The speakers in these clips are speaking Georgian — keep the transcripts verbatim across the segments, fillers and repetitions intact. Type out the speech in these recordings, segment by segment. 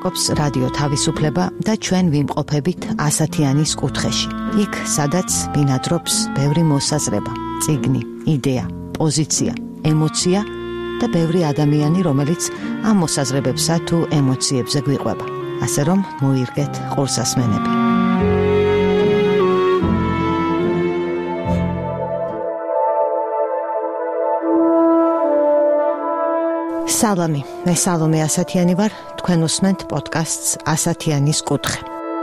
ლაპარაკობს რადიო თავისუფლება და ჩვენ ვიმყოფებით ასათიანის კუთხეში. იქ, სადაც ბინადრობს ბევრი მოსაზრება, წიგნი, იდეა, პოზიცია, ემოცია და ბევრი ადამიანი, რომელიც ამ მოსაზრებებსა თუ ემოციებზე გვიყვება. ასე რომ მოირგეთ ყურსასმენები. სალამი, მე სალომე ასათიანი ვარ, თქვენ უსმენთ პოდკასტს ასათიანის კუთხე.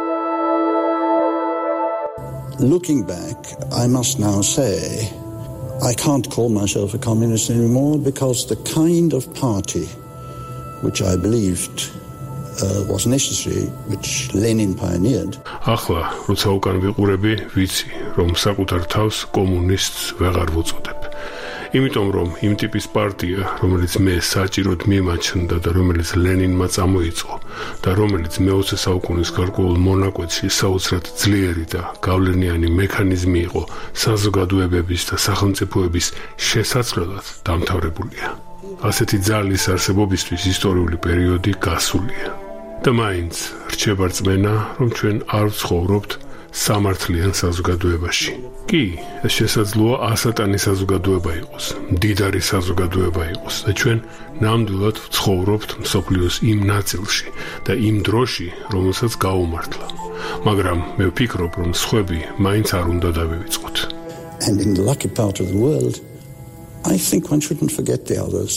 Looking back, I must now say I can't call myself a communist anymore because the kind of party which I believed uh, was necessary, which Lenin pioneered. ახლა, როცა უკან ვიყურები, ვიცი, რომ საკუთარ თავს კომუნისტს ვეღარ ვუწოდებ. იმიტომ რომ იმ ტიპის პარტია, რომელიც მე საჭიროდ მიმაჩნდა და რომელიც ლენინმა წამოიწყო და რომელიც მეოცე საუკუნის გარკვეულ მონაკვეთში საოცრად ძლიერი და გავლენიანი მექანიზმი იყო საზოგადოებების და სახელმწიფოების შესაძლებლად დამთავრებულია. ასეთი ძალის არსებობისთვის ისტორიული პერიოდი გასულია. და მაინც რჩება რწმენა, რომ ჩვენ არ ვცხოვრობთ სამართლიან საზოგადოებაში. კი, ეს შესაძლოა ასატანი საზოგადოება იყოს, მდიდარი საზოგადოება იყოს და ჩვენ ნამდვილად ვცხოვრობთ მსოფლიოს იმ ნაწილში და იმ დროში, რომელსაც გაუმართლა. მაგრამ მე ვფიქრობ, რომ სხვები მაინც არ უნდა დავივიწყოთ. And in the lucky part of the world, I think one shouldn't forget the others.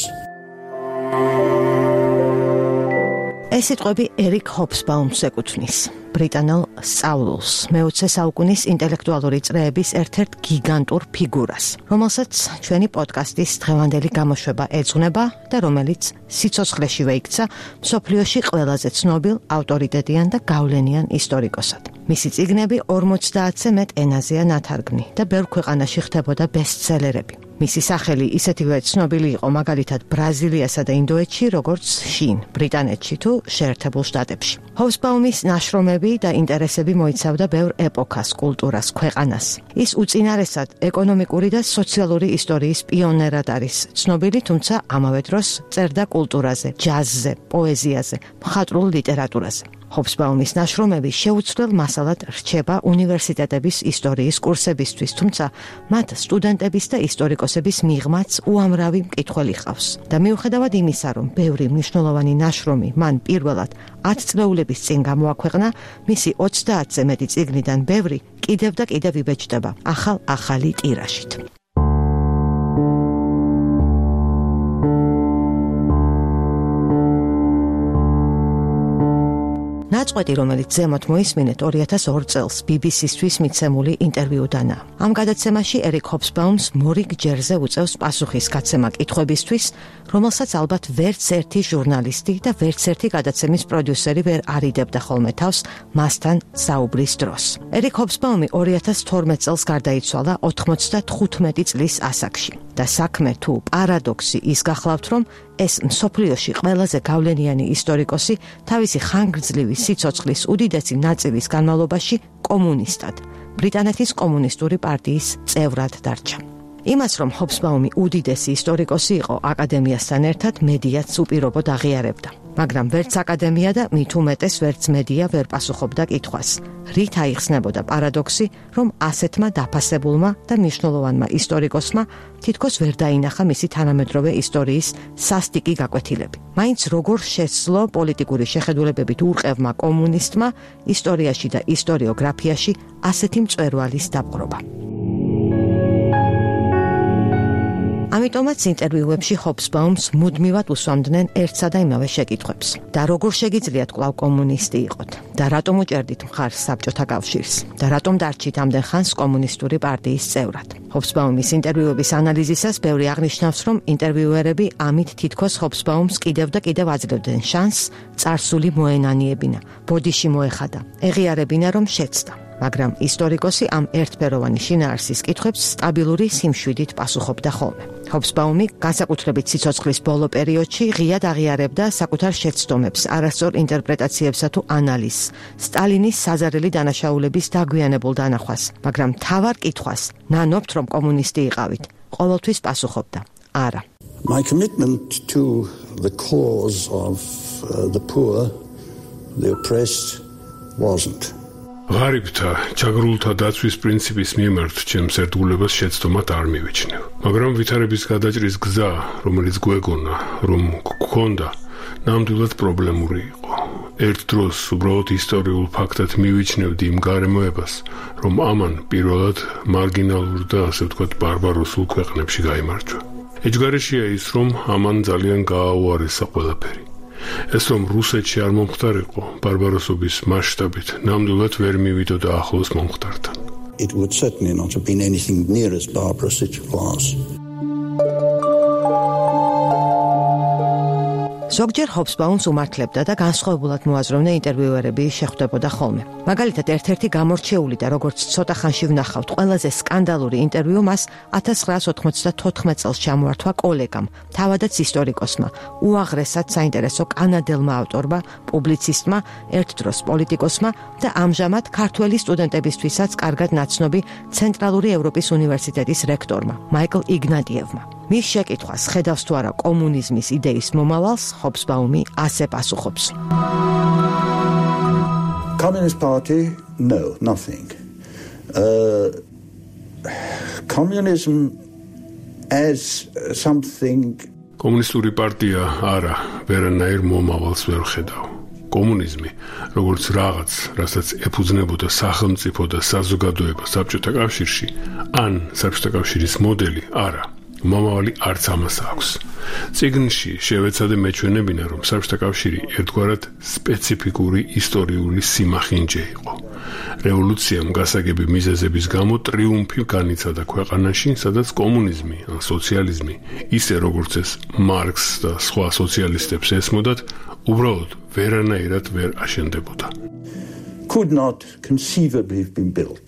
ეს სიტყვები ერიკ ჰობსბაუმს ეკუთვნის. ბრიტანელ სწავლულს, მეოცე საუკუნის ინტელექტუალური წრეების ერთ-ერთ გიგანტურ ფიგურას, რომელსაც ჩვენი პოდკასტის დღევანდელი გამოშვება ეძღვნება და რომელიც სიცოცხლეშივე იქცა მსოფლიოში ყველაზე ცნობილ, ავტორიტეტიან და გავლენიან ისტორიკოსად. მისი წიგნები ორმოცდაათზე მეტ ენაზეა ნათარგმნი და ბევრ ქვეყანაში ხდებოდა ბესტსელერები. მისი სახელი ისეთივე ცნობილი იყო მაგალითად ბრაზილიასა და ინდოეთში, როგორც შინ, ბრიტანეთში თუ შეერთებულ შტატებში. ჰობსბაუმის ნაშრომები და ინტერესები მოიცავდა ბევრ ეპოქას, კულტურას, ქვეყანას. ის უწინარესად ეკონომიკური და სოციალური ისტორიის პიონერად არის ცნობილი, თუმცა ამავე დროს წერდა კულტურაზე, ჯაზზე, პოეზიაზე, მხატვრულ ლიტერატურაზე. ჰობსბაუმის ნაშრომები შეუცვლელ მასალად რჩება უნივერსიტეტების ისტორიის კურსებისთვის, თუმცა მათ სტუდენტების და ისტორიკოსების მიღმაც უამრავი მკითხველი ჰყავს. და მიუხედავად იმისა, რომ ბევრი მნიშვნელოვანი ნაშრომი მან პირველად ათი წლეულების წინ გამოაქვეყნა, მისი ოცდაათზე მეტი წიგნიდან ბევრი კიდევ და კიდევ იბეჭდება ახალ-ახალი ტირაჟით. ნაწყვეტი, რომელიც ზემოთ მოისმინეთ ორი ათას ორ წელს ბი ბი სისთვის მიცემული ინტერვიუდანა. ამ გადაცემაში ერიკ ჰობსბაუმს მორიგ ჯერზე უწევს პასუხის გაცემა კითხვებისთვის, რომელსაც ალბათ ვერც ერთი ჟურნალისტი და ვერც ერთი გადაცემის პროდიუსერი ვერ არიდებდა ხოლმე თავს მასთან საუბრის დროს. ერიკ ჰობსბაუმი ორი ათას თორმეტ წელს გარდაიცვალა ოთხმოცდათხუთმეტი წლის ასაკში და საქმე თუ პარადოქსი ის გახლავთ, რომ ეს მსოფლიოში ყველაზე გავლენიანი ისტორიკოსი თავისი ხანგრძლივი სიცოცხლის უდიდესი ნაწილის განმავლობაში კომუნისტად, ბრიტანეთის კომუნისტური პარტიის წევრად დარჩა. იმას, რომ ჰობსბაუმი უდიდესი ისტორიკოსი იყო აკადემიასთან ერთად, მედიაც უპირობოდ აღიარებდა. მაგრამ ვერც აკადემია და მით უმეტეს ვერც მედია ვერ პასუხობდა კითხვას. რით აიხსნებოდა პარადოქსი, რომ ასეთმა დაფასებულმა და მნიშვნელოვანმა ისტორიკოსმა თითქოს ვერ დაინახა მისი თანამედროვე ისტორიის სასტიკი გაკვეთილები. მაინც როგორ შეცვლო პოლიტიკური შეხედულებებით ურყევმა კომუნისტმა ისტორიაში და ისტორიოგრაფიაში ასეთი მწვერვალის დაპყრობა. ამიტომაც ინტერვიუებში ჰობსბაუმს მუდმივად უსვამდნენ ერთსა და იმავე შეკითხვებს. და როგორ შეგიძლიათ კვლავ კომუნისტი იყოთ? და რატომ უჭერდით მხარს საბჭოთა კავშირს? და რატომ დარჩით ამდენ ხანს კომუნისტური პარტიის წევრად? ჰობსბაუმის ინტერვიუების ანალიზისას ბევრი აღნიშნავს, რომ ინტერვიუერები ამით თითქოს ჰობსბაუმს კიდევ და კიდევ აძლევდნენ შანსს წარსული მოენანიებინა, ბოდიში მოეხადა, ეღიარებინა, რომ შეცდა. მაგრამ ისტორიკოსი ამ ერთფეროვანი შინაარსის კითხვებს სტაბილური სიმშვიდით პასუხობდა ხოლმე. ჰობსბაუმი განსაკუთრებით სიცოცხლის ბოლო პერიოდში ღიად აღიარებდა საკუთარ შეცდომებს, არასწორ ინტერპრეტაციებსა თუ ანალიზს, სტალინის საზარელი დანაშაულების დაგვიანებულ დანახვას, მაგრამ მთავარ კითხვას, ნანობთ რომ კომუნისტი იყავით, ყოველთვის პასუხობდა, არა. My commitment to the cause of uh, the poor the oppressed wasn't. ღარიბთა ჩაგრულთა დაცვის პრინციპის მიმართ ჩემს ერთგულებას შეცდომად არ მივიჩნევ. მაგრამ ვითარების გადაჭრის გზა, რომელიც გვეგონა, რომ გქონდა, ნამდვილად პრობლემური იყო. ერთ დროს უბრალოდ ისტორიულ ფაქტად მივიჩნევდი იმ გარემოებას, რომ ამან პირველად მარგინალურ და ასე ვთქვათ ბარბაროსულ ქვეყნებში გაიმარჯვა. ეჯგარეშია ის, რომ ამან ძალიან გააუარესა ყველაფერი. ეს რომ რუსეთში არ მომხდარიყო, ბარბაროსობის მასშტაბით ნამდვილად ვერ მივიდოდა ახლოს მომხდართან. It would certainly not have been anything near as barbarous as it was. ზოგჯერ ჰობსბაუმს უმართლებდა და განსხვავებულად მოაზროვნე ინტერვიუერები შეხვდებოდა ხოლმე. მაგალითად, ერთ-ერთი გამორჩეული და როგორც ცოტა ხანში ვნახავთ, ყველაზე სკანდალური ინტერვიუ მას ათას ცხრაას ოთხმოცდათოთხმეტ წელს ჩამოართვა კოლეგამ, თავადაც ისტორიკოსმა, უაღრესად საინტერესო კანადელმა ავტორმა, პუბლიცისტმა, ერთ დროს პოლიტიკოსმა და ამჟამად ქართველი სტუდენტებისთვისაც კარგად ნაცნობი ცენტრალური ევროპის უნივერსიტეტის რექტორმა, მაიკლ იგნატიევმა. მის შეკითხვას, ხედავს თუ არა კომუნიზმის იდეის მომავალს, ჰობსბაუმი ასე პასუხობს. Communist Party? No, nothing. Uh, communism as something... კომუნისტური პარტია არა, ვერანაირ მომავალს ვერ ხედავ. კომუნიზმი, როგორც რაღაც, რასაც ეფუძნებოდა სახელმწიფო და საზოგადოება საბჭოთა კავშირში, ან საბჭოთა კავშირის მოდელი, არა. მომავალი არც ამას აქვს. წიგნში შევეცადე მეჩვენებინა, რომ საბჭოთა კავშირი ერთგვარად სპეციფიკური ისტორიული სიმახინჯე იყო. რევოლუციამ გასაგები მიზეზების გამო ტრიუმფი განიცადა ქვეყანაში, სადაც კომუნიზმი ან სოციალიზმი, ისე როგორც ეს მარქსს და სხვა სოციალისტებს ესმოდათ, უბრალოდ ვერანაირად ვერ აშენდებოდა. Could not conceivably have been built.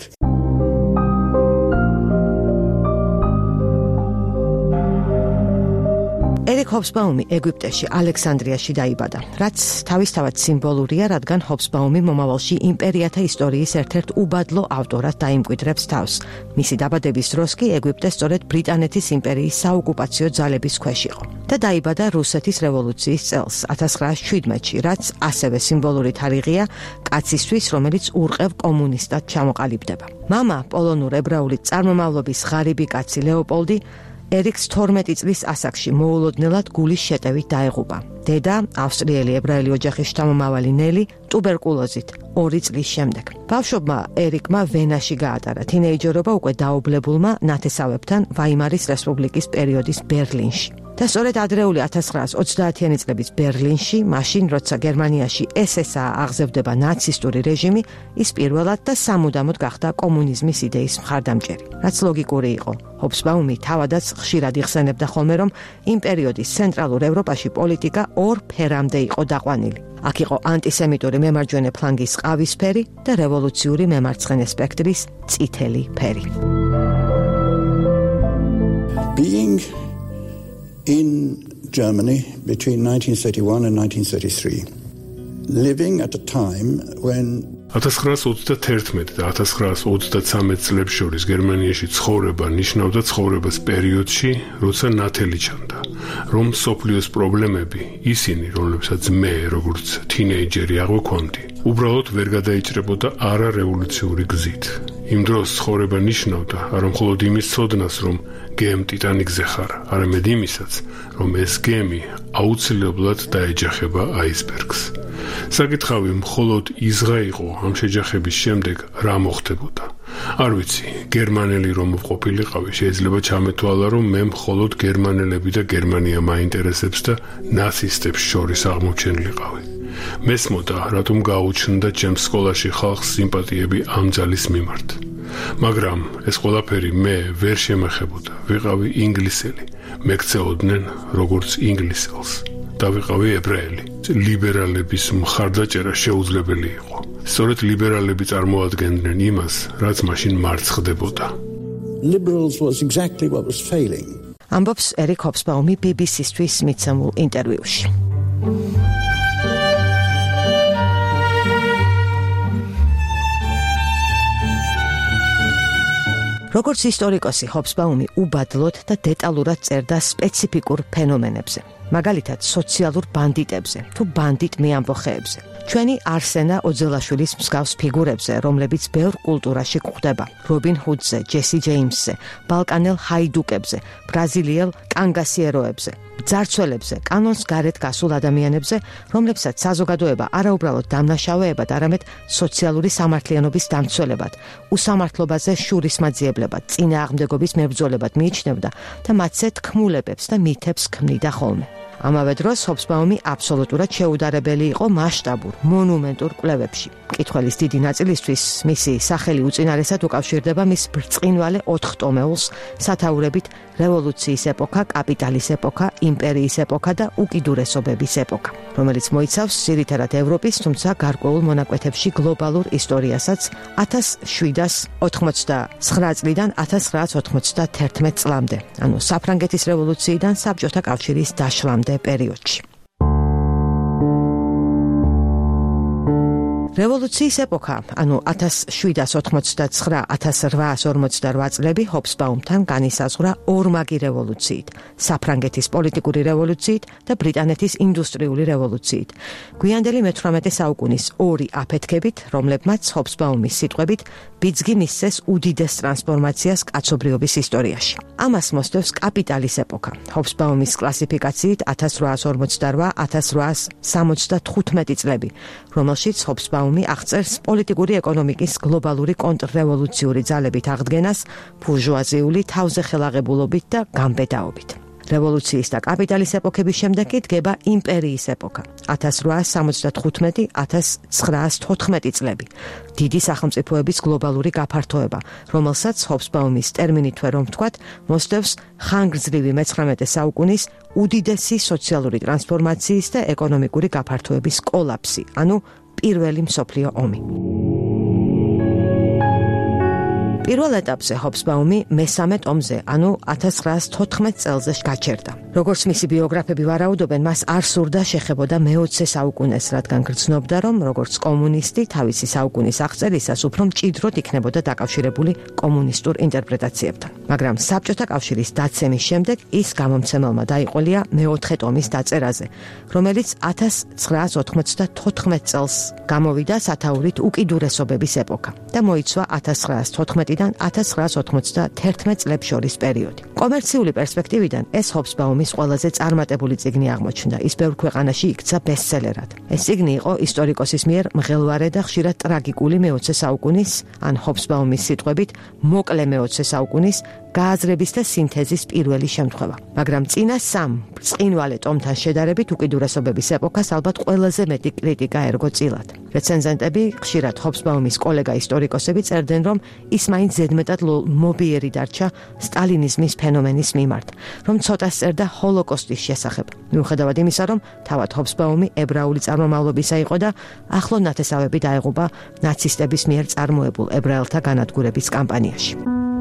ერიკ ჰობსბაუმი ეგვიპტეში, ალექსანდრიაში დაიბადა, რაც თავისთავად სიმბოლურია, რადგან ჰობსბაუმი მომავალში იმპერიათა ისტორიის ერთ-ერთ უბადლო ავტორად დაიმკვიდრებს თავს. მისი დაბადების დროს კი ეგვიპტე სწორედ ბრიტანეთის იმპერიის საოკუპაციო ძალების ქვეშ იყო და დაიბადა რუსეთის რევოლუციის წელს, ათას ცხრაას შვიდმეტში, რაც ასევე სიმბოლური თარიღია კაცისთვის, რომელიც ურყევ კომუნისტად ჩამოყალიბდება. მამა, პოლონურ ებრაული წარმომავლობის ღარიბი კაცი ლეოპოლდი ერიკს თორმეტი წლის ასაკში მოულოდნელად გულის შეტევით დაეღუპა. დედა, ავსტრიელი ებრაელი ოჯახის შთამომავალი ნელი, ტუბერკულოზით ორი წლის შემდეგ. ბავშვობა ერიკმა ვენაში გაატარა. თინეიჯერობა უკვე დაობლებულმა ნათესავებთან ვაიმარის რესპუბლიკის პერიოდის ბერლინში. და სწორედ ადრეული ათას ცხრაას ოცდაათიანი წლების ბერლინში, მაშინ როცა გერმანიაში ეს ეს ა აღზევდება ნაცისტური რეჟიმი, ის პირველად და სამუდამოდ გახდა კომუნიზმის იდეის მხარდამჭერი. რაც ლოგიკური იყო. ჰობსბაუმი თავადაც ხშირად იხსენებდა ხოლმე, რომ იმ პერიოდის ცენტრალურ ევროპაში პოლიტიკა ორ ფერამდე იყო დაყვანილი. აქ იყო ანტისემიტური მემარჯვენე ფლანგის ყავისფერი და რევოლუციური მემარცხენე სპექტრის წითელი ფერი. Being in Germany between nineteen thirty-one and nineteen thirty-three, living at a time when ათას ცხრაას ოცდათერთმეტ და ათას ცხრაას ოცდათვრამეტ წლებს შორის გერმანიაში ცხოვრება ნიშნავდა ცხოვრებას პერიოდში, როცა ნათელი ჩანდა, რომ სოფლიოს პრობლემები, ისინი, რომლებსაც მე, როგორც თინეიჯერი აღვქონდი, უბრალოდ ვერ გადაიჭრებოდა არარევოლუციური გზით. იმ დროს ცხოვრება ნიშნავდა არა მხოლოდ იმის ცოდნას, რომ გემ ტიტანიკზე ხარ, არამედ იმისაც, რომ ეს გემი აუცილებლად დაეჯახება აისბერგს. საკითხავი მხოლოდ იზღა იყო ამ შეჯახების შემდეგ რა მოხდებოდა. არ ვიცი, გერმანელი რომ ყოფილიყავი, შეიძლება ჩამეთვალა, რომ მე მხოლოდ გერმანელები და გერმანია მაინტერესებს და ნაცისტებს შორის აღმოჩენილიყავი. მესმოდა, რატომ გაუჩნდა ჩემს სკოლაში ხალხს სიმპათიები ამ ძალის მიმართ. მაგრამ ეს ყველაფერი მე ვერ შემეხებოდა. ვიყავი ინგლისელი, მეკცეოდნენ როგორც ინგლისელს. და ვიყავი ებრაელი. ლიბერალების მხარდაჭერა შეუძლებელი იყო. სწორედ ლიბერალები წარმოადგენდნენ იმას, რაც მაშინ მარცხდებოდა. liberals was exactly what was failing. ამბობს ერიკ ჰობსბაუმი ბი ბი სისთვის მიცემულ ინტერვიუში. როგორც ისტორიკოსი, ჰობსბაუმი უბადლოდ და დეტალურად წერდა სპეციფიკურ ფენომენებზე. მაგალითად, სოციალურ ბანდიტებზე თუ ბანდიტ მეამბოხეებზე. ჩვენი არსენა ოძელაშვილის მსგავს ფიგურებზე, რომლებიც ბევრ კულტურაში გვხვდება. რობინ ჰუდზე, ჯესი ჯეიმსზე, ბალკანელ ჰაიდუკებზე, ბრაზილიელ კანგასიეროებზე, ძარცველებზე, კანონს გარეთ გასულ ადამიანებზე, რომლებსაც საზოგადოება არაუბრალოდ დამნაშავეებად, არამედ სოციალური სამართლიანობის დამცველებად, უსამართლობაზე შურისმაძიებლებად, წინააღმდეგობის მებრძოლებად მიიჩნევდა და მათზე თქმულებებს და მითებს ქმნიდა ხოლმე. ამავე დროს ჰობსბაუმი აბსოლუტურად შეუდარებელი იყო მასშტაბურ, მონუმენტურ კვლევებში. მკითხველის დიდი ნაწილისთვის მისი სახელი უწინარესად უკავშირდება მის ბრწყინვალე ოთხ ტომეულს, სათაურებით რევოლუციის ეპოქა, კაპიტალის ეპოქა, იმპერიის ეპოქა და უკიდურესობების ეპოქა, რომელიც მოიცავს ძირითადად ევროპის, თუმცა გარკვეულ მონაკვეთებში გლობალურ ისტორიასაც ათას შვიდას ოთხმოცდაცხრა წლიდან ათას ცხრაას ოთხმოცდაათერთმეტ წლამდე, ანუ საფრანგეთის რევოლუციიდან საბჭოთა კავშირის დაშლამდე პერიოდში. რევოლუციის ეპოქა, ანუ ათას შვიდას ოთხმოცდაცხრა ათას რვაას ორმოცდარვა წლები ჰობსბაუმთან განისაზღვრა ორმაგი რევოლუციით, საფრანგეთის პოლიტიკური რევოლუციით და ბრიტანეთის ინდუსტრიული რევოლუციით. გვიანდელი მეთვრამეტე საუკუნის ორი აფეთქებით, რომლებმაც ჰობსბაუმის სიტყვებით ბიძგი მისცეს უდიდეს ტრანსფორმაციას კაცობრიობის ისტორიაში. ამას მოსდევს კაპიტალის ეპოქა. ჰობსბაუმის კლასიფიკაციით ათას რვაას ორმოცდარვა ათას რვაას სამოცდათხუთმეტი წლები, რომელშიც ჰობსბაუმი აღწერს პოლიტიკური ეკონომიკის გლობალური კონტრრევოლუციური ძალებით აღდგენას ბურჟუაზიული თავზეხელაღებულობით და გამბედაობით. რევოლუციის და კაპიტალის ეპოქების შემდეგ კი დგება იმპერიის ეპოქა. ათას რვაას სამოცდათხუთმეტი ათას ცხრაას თოთხმეტი წლები. დიდი სახელმწიფოების გლობალური გაფართოება, რომელსაც ჰობსბაუმის ტერმინით რომ ვთქვათ, მოსდევს ხანგრძლივი მეცხრამეტე საუკუნის უდიდესი სოციალური ტრანსფორმაციის და ეკონომიკური გაფართოების კოლაფსი, ანუ პირველი მსოფლიო ომი. პირველ ეტაპზე ჰობსბაუმი მესამე ტომზე, ანუ ათას ცხრაას თოთხმეტ წელზე გაჩერდა. როგორც მისი ბიოგრაფები ვარაუდობენ, მას არ სურდა შეხებოდა მეოცე საუკუნეს, რადგან გრძნობდა, რომ როგორც კომუნისტი თავისი საუკუნის აღწერისას უფრო მჭიდროდ იქნებოდა დაკავშირებული კომუნისტურ ინტერპრეტაციებთან. მაგრამ საბჭოთა კავშირის დაცემის შემდეგ ის გამომცემელმა დაიყოლია მეოთხე ტომის დაწერაზე, რომელიც ათას ცხრაას ოთხმოცდათოთხმეტ წელს გამოვიდა სათაურით უკიდურესობების ეპოქა და მოიცვა ათას ცხრაას თოთხმეტიდან ათას ცხრაას ოთხმოცდაათერთმეტ წლებს შორის პერიოდი. კომერციული პერსპექტივიდან ეს ჰობსბაუმის ყველაზე წარმატებული წიგნი აღმოჩნდა. ის ბევრ ქვეყანაში იქცა ბესტსელერად. ეს წიგნი იყო ისტორიკოსის მიერ მღელვარე და ხშირად ტრაგიკული მეოცე საუკუნის, ან ჰობსბაუმის სიტყვებით, მოკლე მეოცე საუკუნის გააზრების და სინთეზის პირველი შემთხვევა. მაგრამ წინა სამ ბრწყინვალე ტომთან შედარებით უკიდურესობების ეპოქას ალბათ ყველაზე მეტი კრიტიკა ერგო წილად. რეცენზენტები, ხშირად ჰობსბაუმის კოლეგა ისტორიკოსები წერდნენ, რომ ის მაინც ზედმეტად მობიერი დარჩა სტალინიზმის ფენომენის მიმართ, რომ ცოტას წერდა ჰოლოკოსტის შესახებ. მიუხედავად იმისა, რომ თავად ჰობსბაუმი ებრაული წარმომავლობისა იყო და ახლო ნათესავები დაეღუპა ნაცისტების მიერ წარმოებულ ებრაელთა განადგურების კამპანიაში.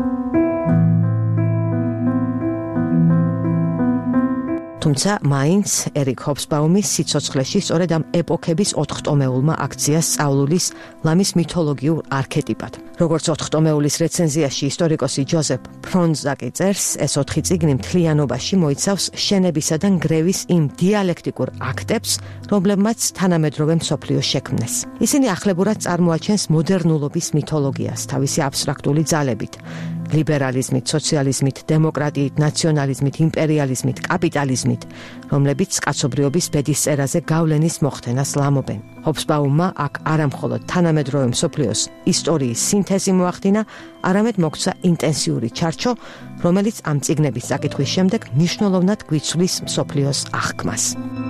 თუმცა მაინც ერიკ ჰობსბაუმის სიცოცხლეში სწორედ ამ ეპოქების ოთხტომეულმა აქცია სწავლულის ლამის მითოლოგიურ არქეტიპად. როგორც ოთხტომეულის რეცენზიაში ისტორიკოსი ჯოზეფ ფრონზაკი წერს, ეს ოთხი წიგნი მთლიანობაში მოიცავს შენებისა და ნგრევის იმ დიალექტიკურ აქტებს, რომლებმაც თანამედროვე მსოფლიო შექმნეს. ისინი ახლებურად წარმოაჩენს მოდერნულობის მითოლოგიას თავისი აბსტრაქტული ძალებით. ლიბერალიზმით, სოციალიზმით, დემოკრატიით, ნაციონალიზმით, იმპერიალიზმით, კაპიტალიზმით, რომლებიც კაცობრიობის ბედისწერაზე გავლენის მოხდენას ლამობენ. ჰობსბაუმმა აქ არამხოლოდ თანამედროვე მსოფლიოს ისტორიის სინთეზი მოახდინა, არამედ მოგვცა ინტენსიური ჩარჩო, რომელიც ამ წიგნების საკითხვის შემდეგ მნიშვნელოვნად გვიცვლის მსოფლიოს აღქმას.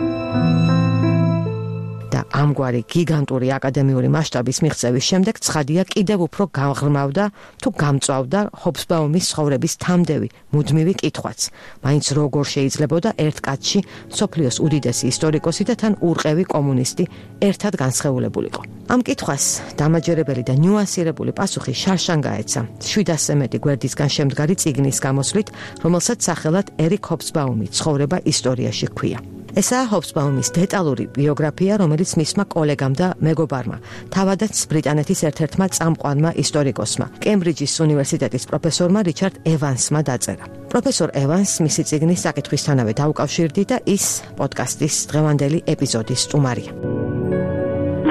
და ამგვარი გიგანტური აკადემიური მასშტაბის მიღწევის შემდეგ ცხადია კიდევ უფრო გააღრმავდა თუ გამწვავდა ჰობსბაუმის ცხოვრების თამდევი მუდმივი კითხვაც. მაინც როგორ შეიძლებოდა ერთ კაცში მსოფლიოს უდიდესი ისტორიკოსი და თან ურყევი კომუნისტი ერთად განსხეულებულიყო. ამ კითხვას დამაჯერებელი და ნიუანსირებული პასუხი შარშან გაეცა შვიდასზე მეტი გვერდისგან შემდგარი წიგნის გამოსვლით, რომელსაც სახელად ერიკ ჰობსბაუმი ცხოვრება ისტორიაში ჰქვია. ესაა ჰობსბაუმის დეტალური ბიოგრაფია, რომელიც მისმა კოლეგამ და მეგობარმა, თავადაც ბრიტანეთის ერთ-ერთმა წამყვანმა ისტორიკოსმა, კემბრიჯის უნივერსიტეტის პროფესორმა რიჩარდ ევანსმა დაწერა. პროფესორ ევანს მისი წიგნის საკითხვისთანავე დაუკავშირდი და ის პოდკასტის დღევანდელი ეპიზოდის სტუმარია.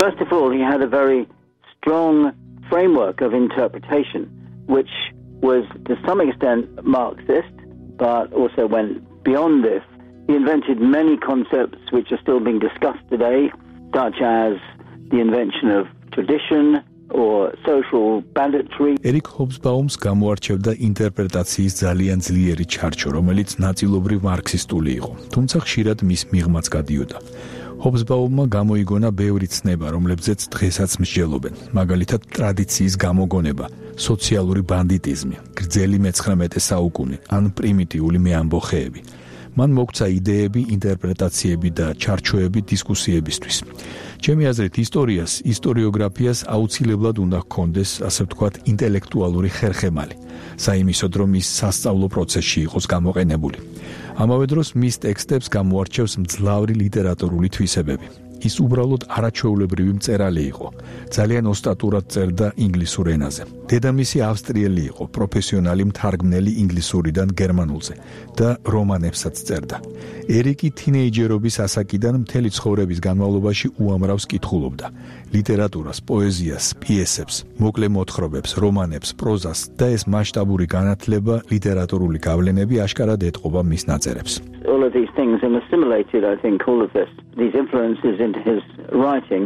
First of all, he had a very strong framework of interpretation, which was to some extent Marxist, but also went beyond this. He invented many concepts which are still being discussed today, such as the invention of tradition or social banditry. ერიკ ჰობსბაუმს გამოარჩევდა ინტერპრეტაციის ძალიან ძლიერი ჩარჩო, რომელიც ნაწილობრივ მარქსისტული იყო, თუმცა ხშირად მის მიღმაც გადიოდა. ჰობსბაუმმა გამოიგონა ბევრი ცნება, რომლებზეც დღესაც მსჯელობენ, მაგალითად ტრადიციის გამოგონება, სოციალური ბანდიტიზმი, გრძელი მეცხრამეტე საუკუნე ან პრიმიტიული მეამბოხეები. მან მოგცა იდეები, ინტერპრეტაციები და ჩარჩოები დისკუსიებისთვის. ჩემი აზრით, ისტორიას, ისტორიოგრაფიას აუცილებლად უნდა ჰქონდეს, ასე ვთქვათ, ინტელექტუალური ხერხემალი, საიმისოდ, რომ ის სასწავლო პროცესში იყოს გამოყენებული. ამავე დროს მის ტექსტებს გამოარჩევს მძლავრი ლიტერატურული თვისებები. ის უბრალოდ არაჩვეულებრივი მწერალი იყო. ძალიან ოსტატურად წერდა ინგლისურ ენაზე. დედამისი ავსტრიელი იყო, პროფესიონალი მთარგმნელი ინგლისურიდან გერმანულზე და რომანებსაც წერდა. ერიკი თინეიჯერობის ასაკიდან მთელი ცხოვრების განმავლობაში უამრავს კითხულობდა. ლიტერატურას, პოეზიას, პიესებს, მოკლე მოთხრობებს, რომანებს, პროზას და ეს მასშტაბური განათლება, ლიტერატურული გავლენები აშკარად ეტყობა მის ნაწერებს. All of these things and assimilated, I think, all of this, these influences into his writing.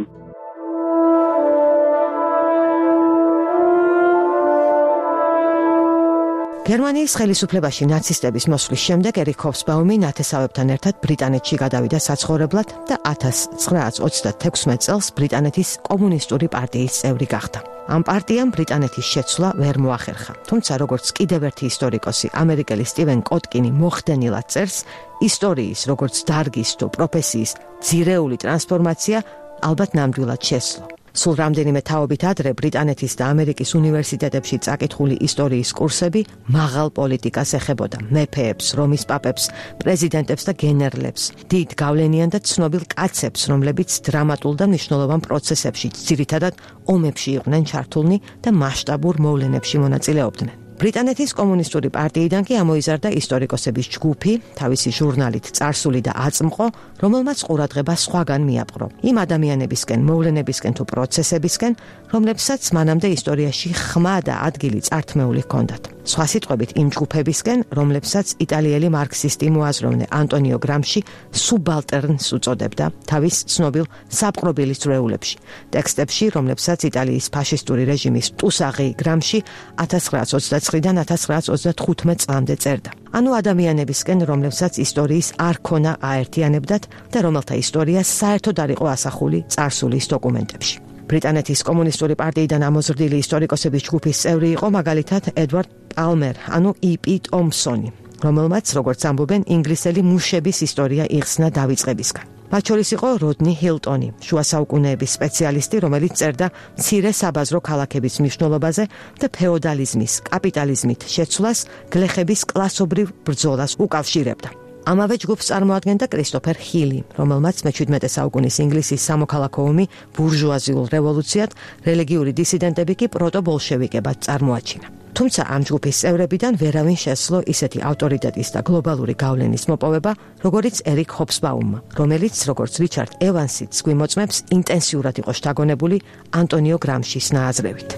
გერმანიის ხელისუფლებაში ნაცისტების მოსვლის შემდეგ ერიკ ჰობსბაუმი ნათესავებთან ერთად ბრიტანეთში გადავიდა საცხოვრებლად და ათას ცხრაას ოცდათექვსმეტ წელს ბრიტანეთის კომუნისტური პარტიის წევრი გახდა. ამ პარტიამ ბრიტანეთის შეცვლა ვერ მოახერხა. თუმცა როგორც კიდევ ერთი ისტორიკოსი, ამერიკელი სტივენ კოტკინი მოხდენილად წერს, ისტორიის როგორც დარგის თუ პროფესიის ძირეული ტრანსფორმაცია ალბათ ნამდვილად შესძლო. სულ რამდენიმე თაობით ადრე ბრიტანეთის და ამერიკის უნივერსიტეტებში წაკითხული ისტორიის კურსები მაღალ პოლიტიკას ეხებოდა, მეფეებს, რომის პაპებს, პრეზიდენტებს და გენერლებს, დიდ გავლენიან და ცნობილ კაცებს, რომლებიც დრამატულ და მნიშვნელოვან პროცესებში, ძირითადად ომებში იყვნენ ჩართულნი და მასშტაბურ მოვლენებში მონაწილეობდნენ. ბრიტანეთის კომუნისტური პარტიიდან კი ამოიზარდა ისტორიკოსების ჯგუფი, თავისი ჟურნალით წარსული და აწმყო, რომელმაც ყურადღება სხვაგან მიაპყრო. იმ ადამიანებისკენ, მოვლენებისკენ თუ პროცესებისკენ, რომლებსაც მანამდე ისტორიაში ხმა და ადგილი წართმეული ჰქონდათ. სხვა სიტყვებით, იმ ჯგუფებისკენ, რომლებსაც იტალიელი მარქსისტი მოაზროვნე ანტონიო გრამში სუბალტერნს უწოდებდა თავის ცნობილ საპყრობილის დროულებში. ტექსტებში, რომლებსაც იტალიის ფაშისტური რეჟიმის ტუსაღი გრამში ათას ცხრაას ოცდაცხრიდან ათას ცხრაას ოცდათხუთმეტ წლამდე წერდა. ანუ ადამიანებისკენ, რომლებსაც ისტორიის არ ქონა აერთიანებდათ და რომელთა ისტორია საერთოდ არ იყო ასახული წარსულის დოკუმენტებში. ბრიტანეთის კომუნისტური პარტიიდან ამოზრდილი ისტორიკოსების ჯგუფის წევრი იყო მაგალითად ედვარდ პალმერ, ანუ ი პი ტომპსონი, რომელმაც, როგორც ამბობენ, ინგლისელი მუშების ისტორია იხსნა დავიწყებისგან. მათ შორის იყო როდნი ჰილტონი, შუა საუკუნეების სპეციალისტი, რომელიც წერდა მცირე საბაზრო ქალაქების მნიშვნელობაზე და ფეოდალიზმის, კაპიტალიზმით შეცვლას, გლეხების კლასობრივ ბრძოლას უკავშირებდა. ამავე ჯგუფს წარმოადგენდა კრისტოფერ ჰილი, რომელმაც მეჩვიდმეტე საუკუნის ინგლისის სამოქალაქო ომი ბურჟუაზიულ რევოლუციად, რელიგიური დისიდენტები კი პროტობოლშევიკებად წარმოაჩინა. თუმცა ამ ჯგუფის წევრებიდან ვერავინ შესძლო ისეთი ავტორიტეტის და გლობალური გავლენის მოპოვება, როგორიც ერიკ ჰობსბაუმმა, რომელიც, როგორც რიჩარდ ევანსიც გვიმოწმებს, ინტენსიურად იყო შთაგონებული ანტონიო გრამშის ნააზრევით.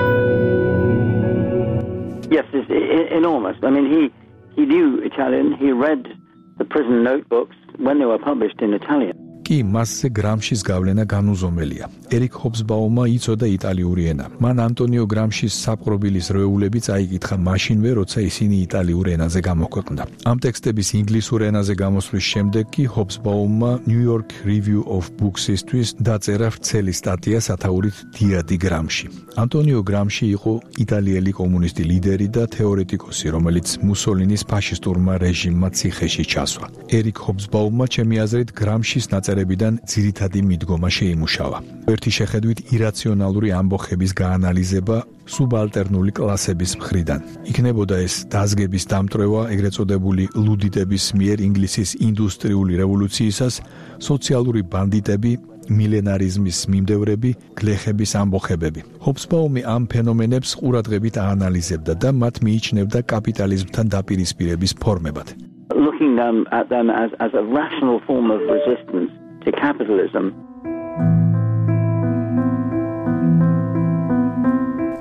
Yes, it's enormous. I mean, he he knew Italian. He read the prison notebooks when they were published in Italian. კი მასზე გრამშის გავლენა განუზომელია. ერიკ ჰობსბაუმმა იცოდა იტალიური ენა. მან ანტონიო გრამშის საპყრობილის როეულები წაიკითხა მაშინვე, როცა ისინი იტალიურ ენაზე გამოქვეყნდა. ამ ტექსტების ინგლისურ ენაზე გამოსვლის შემდეგ კი ჰობსბაუმმა New York Review of Books-ისთვის დაწერა ვრცელი სტატია სათაურით დიადი გრამში. ანტონიო გრამში იყო იტალიელი კომუნისტი ლიდერი და თეორეტიკოსი, რომელიც მუსოლინის ფაშისტურმა რეჟიმმა ციხეში ჩასვა. ერიკ ჰობსბაუმმა, ჩემი აზრით, გრამშის ნაწერებიდან ძირითადი მიდგომა შეიმუშავა. ერთი შეხედვით ირაციონალური ამბოხების გაანალიზება სუბალტერნული კლასების მხრიდან. იქნებოდა ეს დაზგების დამტვრევა ეგრეთ წოდებული ლუდიტების მიერ ინგლისის ინდუსტრიული რევოლუციისას, სოციალური ბანდიტები, მილენარიზმის მიმდევრები, გლეხების ამბოხებები. ჰობსბაუმი ამ ფენომენებს ყურადღებით აანალიზებდა და მათ მიიჩნევდა კაპიტალიზმთან დაპირისპირების ფორმებად. Looking them at them as, as a rational form of resistance to capitalism.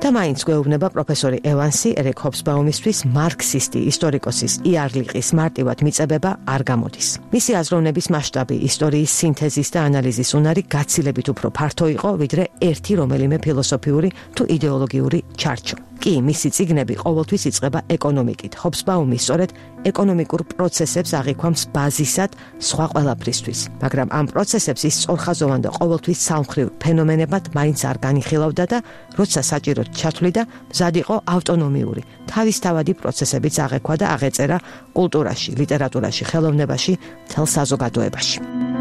და მაინც გვეუბნება პროფესორი ევანსი ერიკ ჰობსბაუმისთვის მარქსისტი ისტორიკოსის იარლიყის მარტივად მიწებება არ გამოდის. მისი აზროვნების მასშტაბი, ისტორიის სინთეზის და ანალიზის უნარი გაცილებით უფრო ფართო იყო, ვიდრე ერთი რომელიმე ფილოსოფიური თუ იდეოლოგიური ჩარჩო. კი, მისი წიგნები ყოველთვის იწყება ეკონომიკით. ჰობსბაუმი სწორედ ეკონომიკურ პროცესებს აღიქვამს ბაზისად სხვა ყველაფრისთვის, მაგრამ ამ პროცესებს ის სწორხაზოვან და ყოველთვის სამხრივ ფენომენებად მაინც არ განიხილავდა და როცა საჭიროდ ჩათვლიდა, მზად იყო ავტონომიური, თავისთავადი პროცესებიც აღექვა და აღეწერა კულტურაში, ლიტერატურაში, ხელოვნებაში, მთელ საზოგადოებაში.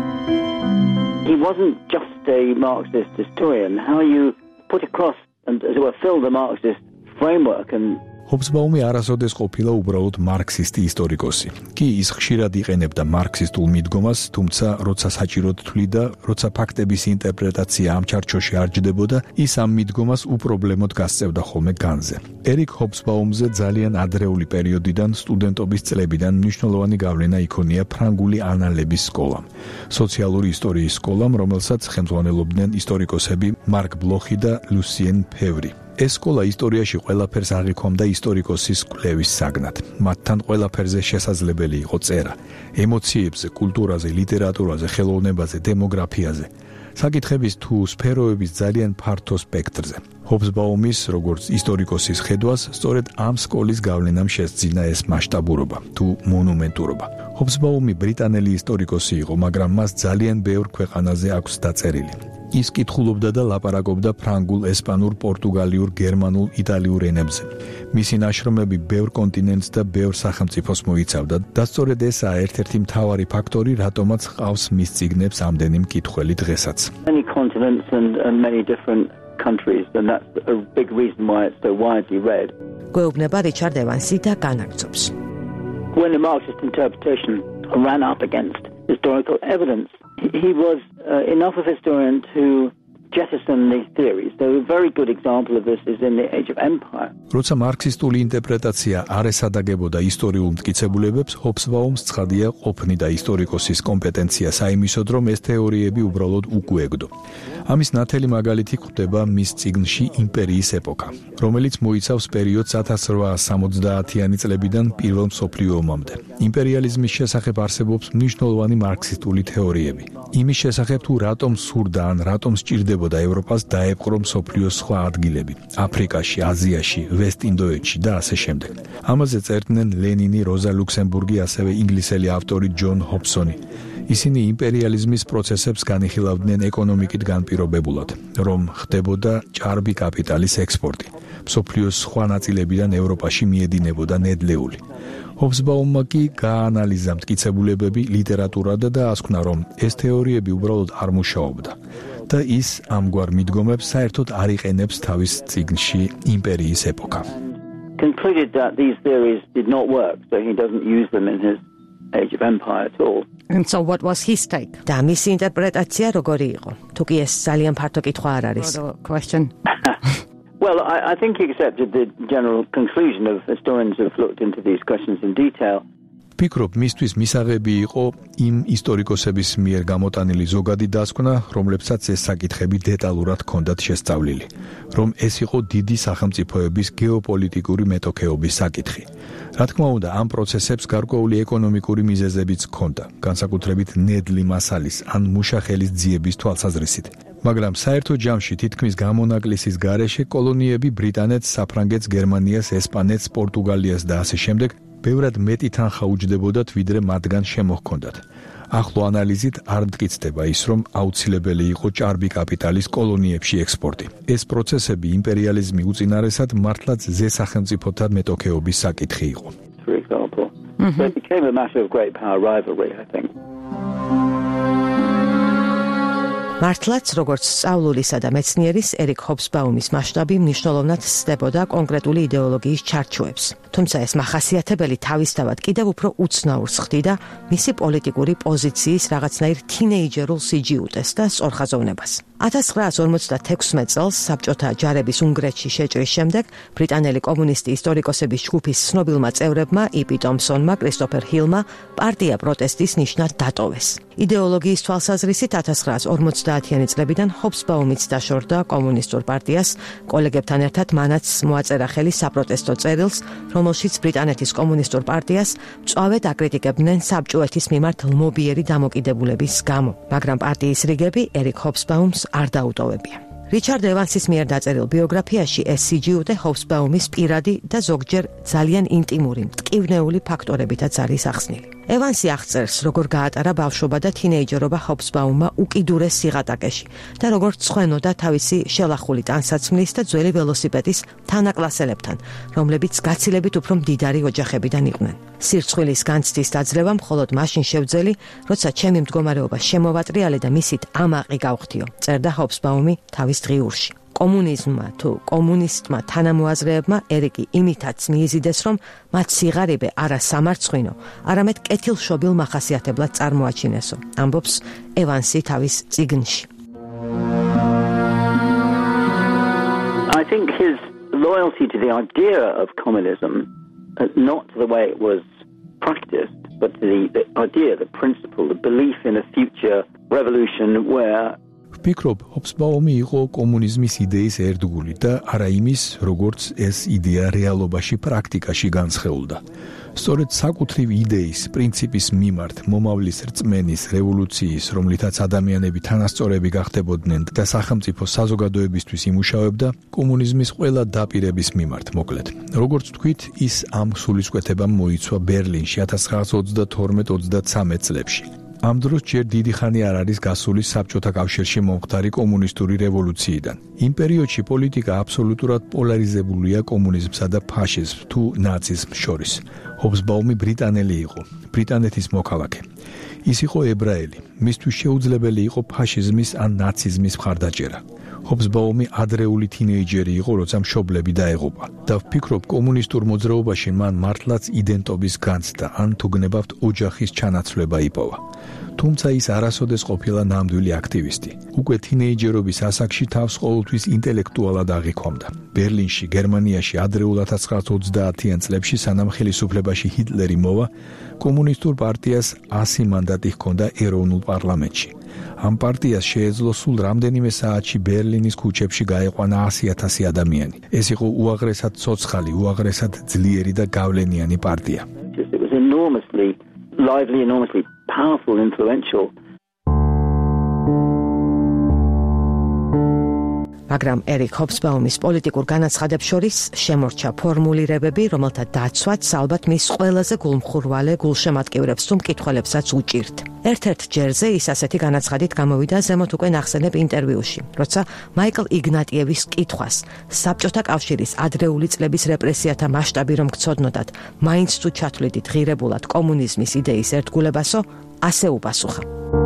He wasn't just a Marxist historian. How you put across and as it were fill the Marxist framework and ჰობსბაუმი არასოდეს ყოფილა უბრალოდ მარქსისტი ისტორიკოსი. კი, ის ხშირად იყენებდა მარქსისტულ მიდგომას, თუმცა როცა საჭიროდ თვლიდა, როცა ფაქტების ინტერპრეტაცია ამ ჩარჩოში არ ჯდებოდა, ის ამ მიდგომას უპრობლემოდ გასწევდა ხოლმე განზე. ერიკ ჰობსბაუმზე ძალიან ადრეული პერიოდიდან, სტუდენტობის წლებიდან მნიშვნელოვანი გავლენა იქონია ფრანგული ანალების სკოლამ, სოციალური ისტორიის სკოლამ, რომელსაც ხელმძღვანელობდნენ ისტორიკოსები მარკ ბლოხი და ლუსიენ ფევრი. ეს სკოლა ისტორიაში ყველაფერს აღიქვამდა ისტორიკოსის კვლევის საგნად. მათთან ყველაფერზე შესაძლებელი იყო წერა, ემოციებზე, კულტურაზე, ლიტერატურაზე, ხელოვნებაზე, დემოგრაფიაზე. საკითხების თუ სფეროების ძალიან ფართო სპექტრზე. ჰობსბაუმის, როგორც ისტორიკოსის ხედვას, სწორედ ამ სკოლის გავლენამ შესძინა ეს მასშტაბურობა თუ მონუმენტურობა. ჰობსბაუმი ბრიტანელი ისტორიკოსი იყო, მაგრამ მას ძალიან ბევრ ქვეყანაზე აქვს დაწერილი. ის კითხულობდა და ლაპარაკობდა ფრანგულ, ესპანურ, პორტუგალიურ, გერმანულ, იტალიურ ენებზე. მისი ნაშრომები ბევრ კონტინენტს და ბევრ სახელმწიფოს მოიცავდა და სწორედ ესაა ერთ-ერთი მთავარი ფაქტორი, რატომაც ჰყავს მის წიგნებს ამდენი მკითხველი დღესაც. Many continents and, and many different countries, and that's a big reason why it's so widely read. გვეუბნება რიჩარდ ევანსი და განაგრძობს. When the Marxist interpretation ran up against historical evidence, he was uh, enough of a historian to jettison these theories. So a very good example of this is in the Age of Empire. როცა მარქსისტული ინტერპრეტაცია არ ესადაგებოდა ისტორიულ მტკიცებულებებს, ჰობსბაუმს ცხადია ყოფნი და ისტორიკოსის კომპეტენცია საიმისოდ, რომ ეს თეორიები უბრალოდ უკუეგდო. ამის ნათელი მაგალითი გვხვდება მის წიგნში იმპერიის ეპოქა, რომელიც მოიცავს პერიოდს ათას რვაასი სამოცდაათიანი წლებიდან პირველ მსოფლიო ომამდე. იმპერიალიზმის შესახებ არსებობს მნიშვნელოვანი მარქსისტული თეორიები. იმის შესახებ თუ რატომ სურდა ან რატომ სჭირდებოდა ევროპას დაეპყრო მსოფლიოს სხვა ადგილები, აფრიკაში, აზიაში, ვესტ-ინდოეთში და ასე შემდეგ. ამაზე წერდნენ ლენინი, როზა ლუქსემბურგი, ასევე ინგლისელი ავტორი ჯონ ჰობსონი. ისინი იმპერიალიზმის პროცესებს განიხილავდნენ ეკონომიკით განპირობებულად, რომ ხდებოდა ჭარბი კაპიტალის ექსპორტი. მსოფლიოს სხვა ნაწილებიდან ევროპაში მიედინებოდა ნედლეული. ჰობსბაუმმა კი გაანალიზა მტკიცებულებები ლიტერატურად და ასკვნა, რომ ეს თეორიები უბრალოდ არ მუშაობდა. და ის ამგვარ მიდგომებს საერთოდ არ იყენებს თავის წიგნში იმპერიის ეპოქა. Concluded that these theories did not work, so he doesn't use them in his Age of Empire at all. And so what was his take? და მისი ინტერპრეტაცია როგორი იყო? თუ კი ეს ძალიან ფართო კითხვა არ არის. Question. Well, I, I think he accepted the general conclusion of historians who have looked into these questions in detail. ფიქრობ, მისთვის მისაღები იყო იმ ისტორიკოსების მიერ გამოტანილი ზოგადი დასკვნა, რომლებსაც ეს საკითხები დეტალურად ჰქონდათ შესწავლილი, რომ ეს იყო დიდი სახელმწიფოების გეოპოლიტიკური მეტოქეობის საკითხი. რა თქმა უნდა, ამ პროცესებს გარკვეული ეკონომიკური მიზეზებიც ჰქონდა, განსაკუთრებით ნედლი მასალის ან მუშახელის ძიების თვალსაზრისით. მაგრამ საერთო ჯამში თითქმის გამონაკლისის გარეშე კოლონიები ბრიტანეთს, საფრანგეთს, გერმანიას, ესპანეთს, პორტუგალიას და ასე შემდეგ ბევრად მეტი თანხა უჯდებოდათ, ვიდრე მათგან შემოჰქონდათ. ახლო ანალიზით არ მტკიცდება ის, რომ აუცილებელი იყო ჭარბი კაპიტალის კოლონიებში ექსპორტი. ეს პროცესები იმპერიალიზმი უწინარესად მართლაც ზესახელმწიფოთა მეტოქეობის საკითხი იყო. For example, mm-hmm. So it became a matter of great power rivalry, I think. მართლაც, როგორც სწავლულისა და მეცნიერის ერიკ ჰობსბაუმის მასშტაბი მნიშვნელოვნად სცდებოდა კონკრეტული იდეოლოგიის ჩარჩოებს. თუმცა ეს მახასიათებელი თავისთავად კიდევ უფრო უცნაურს ხდიდა მისი პოლიტიკური პოზიციის რაღაცნაირ თინეიჯერულ სიჯიუტეს და სწორხაზოვნებას. ათას ცხრაას ორმოცდათექვსმეტ წელს საბჭოთა ჯარების უნგრეთში შეჭრის შემდეგ ბრიტანელი კომუნისტი ისტორიკოსების ჯგუფის ცნობილმა წევრებმა იპი ტომსონმა, კრისტოფერ ჰილმა პარტია პროტესტის ნიშნად დატოვეს. იდეოლოგიის თვალსაზრისით ათას ცხრაას ორმოცდაათიანი წლებიდან ჰობსბაუმიც დაშორდა კომუნისტურ პარტიას, კოლეგებთან ერთად მანაც მოაწერა ხელი საპროტესტო წერილს, რომელშიც ბრიტანეთის კომუნისტურ პარტიას მწვავედ აკრიტიკებდნენ საბჭოეთის მიმართ ლმობიერი დამოკიდებულების გამო, მაგრამ პარტიის რიგები ერიკ ჰობსბაუმს არ დაუტოვებია. რიჩარდ ევანსის მიერ დაწერილ ბიოგრაფიაში ეს სიჯიუტე ჰობსბაუმის პირადი და ზოგჯერ ძალიან ინტიმური, მტკივნეული ფაქტორებითაც არის ახსნილი. ევანსი აღწერს, როგორ გაატარა ბავშვობა და თინეიჯერობა ჰობსბაუმმა უკიდურეს სიღატაკეში და როგორ ცხვენოდა თავისი შელახული ტანსაცმლის და ძველი ველოსიპედის თანაკლასელებთან, რომლებიც გაცილებით უფრო მდიდარი ოჯახებიდან იყვნენ. სირცხვილის განცდის დაძლევა მხოლოდ მაშინ შევძელი, როცა ჩემი მდგომარეობა შემოვატრიალე და მისით ამაყი გავხდიო, წერდა ჰობსბაუმი თავის დღიურში. კომუნიზმმა თუ კომუნისტმა თანამოაზრეებმა ერიკი იმითაც მიიზიდეს, რომ მათ სიღარიბე არა სამარცხვინო, არამედ კეთილშობილ მახასიათებლად წარმოაჩინესო, ამბობს ევანსი თავის წიგნში. I think his loyalty to the idea of communism, not to the way it was practiced, but to the, the idea, the principle, the belief in a future revolution where ვფიქრობ, ჰობსბაუმი იყო კომუნიზმის იდეის ერთგული და არა იმის, როგორც ეს იდეა რეალობაში პრაქტიკაში განსხეულდა. სწორედ საკუთრივ იდეის, პრინციპის მიმართ მომავლის რწმენის, რევოლუციის, რომლითაც ადამიანები თანასწორები გახდებოდნენ და სახელმწიფო საზოგადოებისთვის იმუშავებდა, კომუნიზმის ყველა დაპირების მიმართ, მოკლედ. როგორც თქვით, ის ამ სულისკვეთებამ მოიცვა ბერლინში ათას ცხრაას ოცდათორმეტ ოცდაცამეტ წლებში. ამ დროს ჯერ დიდი ხანი არ არის გასული საბჭოთა კავშირში მომხდარი კომუნისტური რევოლუციიდან. იმ პერიოდში პოლიტიკა აბსოლუტურად პოლარიზებულია კომუნიზმსა და ფაშიზმს თუ ნაციზმს შორის. ჰობსბაუმი ბრიტანელი იყო, ბრიტანეთის მოქალაქე. ის იყო ებრაელი, მისთვის შეუძლებელი იყო ფაშიზმის ან ნაციზმის მხარდაჭერა. ჰობსბაუმი ადრეული თინეიჯერი იყო, როცა მშობლები დაეღუპა და ვფიქრობ, კომუნისტურ მოძრაობაში მან მართლაც იდენტობის განცდა ან თუ გნებავთ ოჯახის ჩანაცვლება იპოვა. თუმცა ის არასოდეს ყოფილა ნამდვილი აქტივისტი. უკვე თინეიჯერობის ასაკში თავს ყოველთვის ინტელექტუალად აღიქვამდა. ბერლინში, გერმანიაში ადრეულ ათას ცხრაას ოცდაათიან წლებში, სანამ ხელისუფლებაში ჰიტლერი მოვა, კომუნისტურ პარტიას ასი მანდატი ჰქონდა ეროვნულ პარლამენტში. ამ პარტიას შეეძლო სულ რამდენიმე საათში ბერლინის ქუჩებში გაეყვანა ასი ათასი ადამიანი. ეს იყო უაღრესად ცოცხალი, უაღრესად ძლიერი და გავლენიანი პარტია. It was enormously lively, enormously powerful, influential. მაგრამ ერიკ ჰობსბაუმის პოლიტიკურ განაცხადებს შორის შემორჩა ფორმულირებები, რომელთა დაცვაც ალბათ მის ყველაზე გულმხურვალე გულშემატკივრებს თუ მკითხველებსაც უჭირთ. ერთ-ერთ ჯერზე ის ასეთი განაცხადით გამოვიდა ზემოთ უკვე ნახსენებ ინტერვიუში, როცა მაიკლ იგნატიევის კითხვას, საბჭოთა კავშირის ადრეული წლების რეპრესიათა მასშტაბი რომ გცოდნოდათ, მაინც თუ ჩათვლიდით ღირებულად კომუნიზმის იდეის ერთგულებასო, ასე უპასუხა.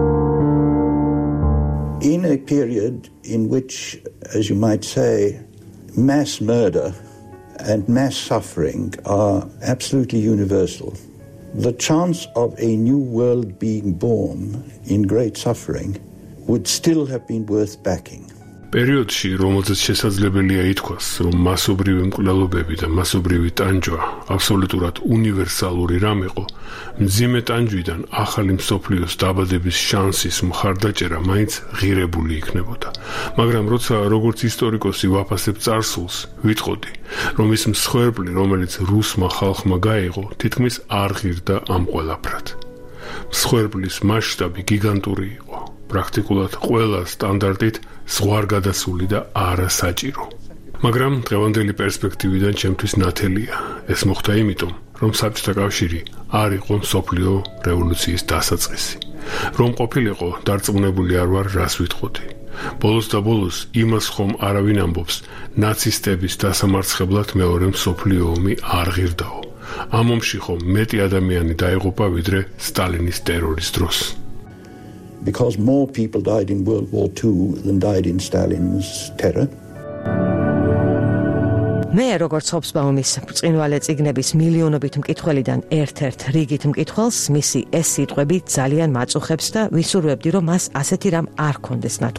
In a period in which, as you might say, mass murder and mass suffering are absolutely universal, the chance of a new world being born in great suffering would still have been worth backing. პერიოდში, რომელზეც შესაძლებელია ითქვას, რომ მასობრივი მკვლელობები და მასობრივი ტანჯვა აბსოლუტურად უნივერსალური რამ იყო, მძიმე ტანჯვიდან ახალი მსოფლიოს დაბადების შანსის მხარდაჭერა მაინც ღირებული იქნებოდა. მაგრამ როცა როგორც ისტორიკოსი ვაფასებ წარსულს, ვიტყოდი, რომ ის მსხვერპლი, რომელიც რუსმა ხალხმა გაიღო, თითქმის არ ღირდა ამ ყველაფრად. მსხვერპლის მასშტაბი გიგანტური იყო. პრაქტიკულად ყველა სტანდარტით ზღვარგადასული და არასაჭირო. მაგრამ დღევანდელი პერსპექტივიდან ჩემთვის ნათელია. ეს მოხდა იმიტომ, რომ საბჭოთა კავშირი არ იყო მსოფლიო რევოლუციის დასაწყისი. რომ ყოფილიყო, დარწმუნებული არ ვარ, რას ვიტყოდი. ბოლოს და ბოლოს იმას ხომ არავინ ამბობს, ნაცისტების დასამარცხებლად მეორე მსოფლიო ომი არ ღირდაო. ამ ომში ხომ მეტი ადამიანი დაიღუპა, ვიდრე სტალინის ტერორის დროს. Because more people died in World War Two than died in Stalin's terror. მე როგორც ჰობსბაუმის ბრწყინვალე წიგნების მილიონობით მკითხველიდან ერთ-ერთ რიგით მკითხველს მისი ეს სიტყვები ძალიან მაწუხებს და ვისურვებდი, რომ მას ასეთი რამ არ ქონდეს ნათქვამი.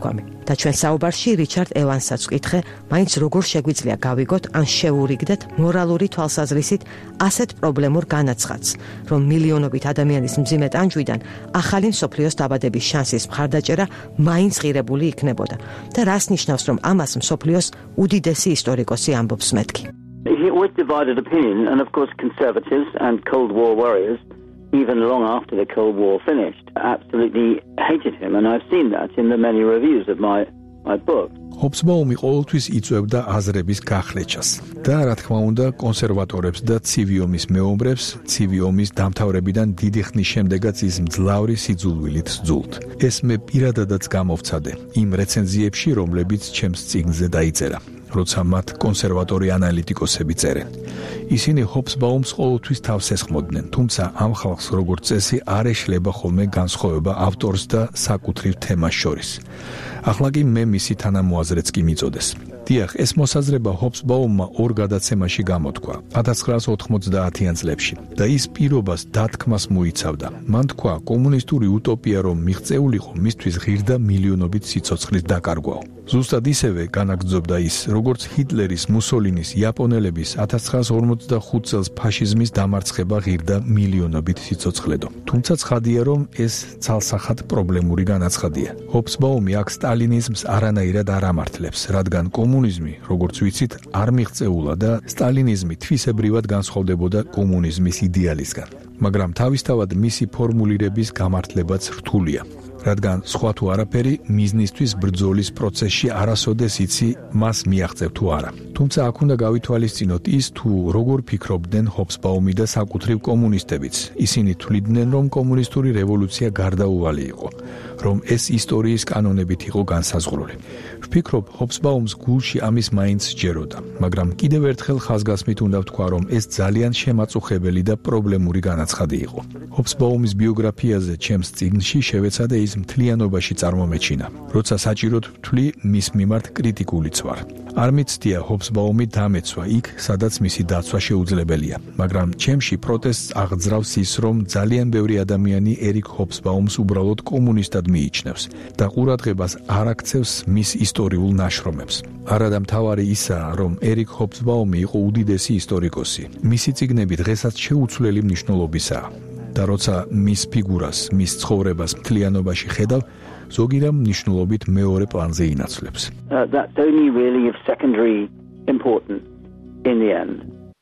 და ჩვენ საუბარში რიჩარდ ევანსაც ვკითხე, მაინც როგორ შეგვიძლია გავიგოთ ან შევურიგდეთ მორალური თვალსაზრისით ასეთ პრობლემურ განაცხადს, რომ მილიონობით ადამიანის მძიმე ტანჯვიდან ახალი მსოფლიოს დაბადების შანსის მხარდაჭერა მაინც ღირებული იქნებოდა და რას ნიშნავს, რომ ამას მსოფლიოს უდიდესი ისტორიკოსი ამბობს მეთქი. He always divided opinion, and of course conservatives and Cold War warriors, even long after the Cold War finished, absolutely hated him, and I've seen that in the many reviews of my, my book. ჰობსბაუმი ყოველთვის იწვევდა აზრების გახლეჩას და რა თქმა უნდა კონსერვატორებს და ცივი ომის მეომრებს ცივი ომის დამთავრებიდან დიდი ხნის შემდეგაც ის მძლავრი სიძულვილით სძულთ. ეს მე პირადადაც გამოვცადე იმ რეცენზიებში, რომლებიც ჩემს წიგნზე დაიწერა, როცა მათ კონსერვატორი ანალიტიკოსები წერენ. ისინი ჰობსბაუმს ყოველთვის თავს ესხმოდნენ, თუმცა ამ ხალხს როგორც წესი არ ეშლება ხოლმე განსხვავება ავტორს და საკუთრივ თემას შორის. ახლა კი მე მისი თანამოაზრეც კი მიწოდეს. დიახ, ეს მოსაზრება ჰობსბაუმმა ორ გადაცემაში გამოთქვა ათას ცხრაას ოთხმოცდაათიან წლებში და ის პირობას დათქმას მოიცავდა. მან თქვა, კომუნისტური უტოპია რომ მიღწეულიყო მისთვის ღირდა მილიონობით სიცოცხლის დაკარგვაო. ზუსტად ისევე განაგრძობდა ის, როგორც ჰიტლერის, მუსოლინის, იაპონელების ათას ცხრაას ორმოცდახუთ წელს ფაშიზმის დამარცხება ღირდა მილიონობით სიცოცხლედო. თუმცა ცხადია, რომ ეს ცალსახად პრობლემური განაცხადია. ჰობსბაუმი აქ სტალინიზმს არანაირად არ ამართლებს, რადგან კომუნიზმი, როგორც ვიცით, არ მიღწეულა და სტალინიზმი თვისებრივად განსხვავდებოდა კომუნიზმის იდეალისგან. მაგრამ თავისთავად მისი ფორმულირების გამართლებაც რთულია. რადგან სხვა თუ არაფერი მიზნისთვის ბრძოლის პროცესში არასოდეს იცი მას მიაღწევ თუ არა. თუმცა აქ უნდა გავითვალისწინოთ ის, თუ როგორ ფიქრობდნენ ჰობსბაუმი და საკუთრივ კომუნისტებიც. ისინი თვლიდნენ, რომ კომუნისტური რევოლუცია გარდაუვალი იყო, რომ ეს ისტორიის კანონებით იყო განსაზღვრული. ვფიქრობ, ჰობსბაუმს გულში ამის მაინც სჯეროდა, მაგრამ კიდევ ერთხელ ხაზგასმით უნდა ვთქვა, რომ ეს ძალიან შემაწუხებელი და პრობლემური განაცხადი იყო. ჰობსბაუმის ბიოგრაფიაზე ჩემს წიგნში შევეცადე ის მთლიანობაში წარმომეჩინა, როცა საჭიროდ ვთვლი მის მიმართ კრიტიკულიც ვარ. არ მიცდია ჰობსბაუმი დამეცვა იქ, სადაც მისი დაცვა შეუძლებელია, მაგრამ ჩემში პროტესტს აღძრავს ის, რომ ძალიან ბევრი ადამიანი ერიკ ჰობსბაუმს უბრალოდ კომუნისტად მიიჩნევს და ყურადღებას არ აქცევს მის ისტორიულ ნაშრომებს. არადა მთავარი ისაა, რომ ერიკ ჰობსბაუმი იყო უდიდესი ისტორიკოსი. მისი წიგნები დღესაც შეუცვლელი მნიშვნელობისაა. და როცა მის ფიგურას, მის ცხოვრებას მთლიანობაში ხედავ, ზოგი რამ მნიშვნელობით მეორე პლანზე ინაცვლებს. Uh, that's only really of secondary importance in the end.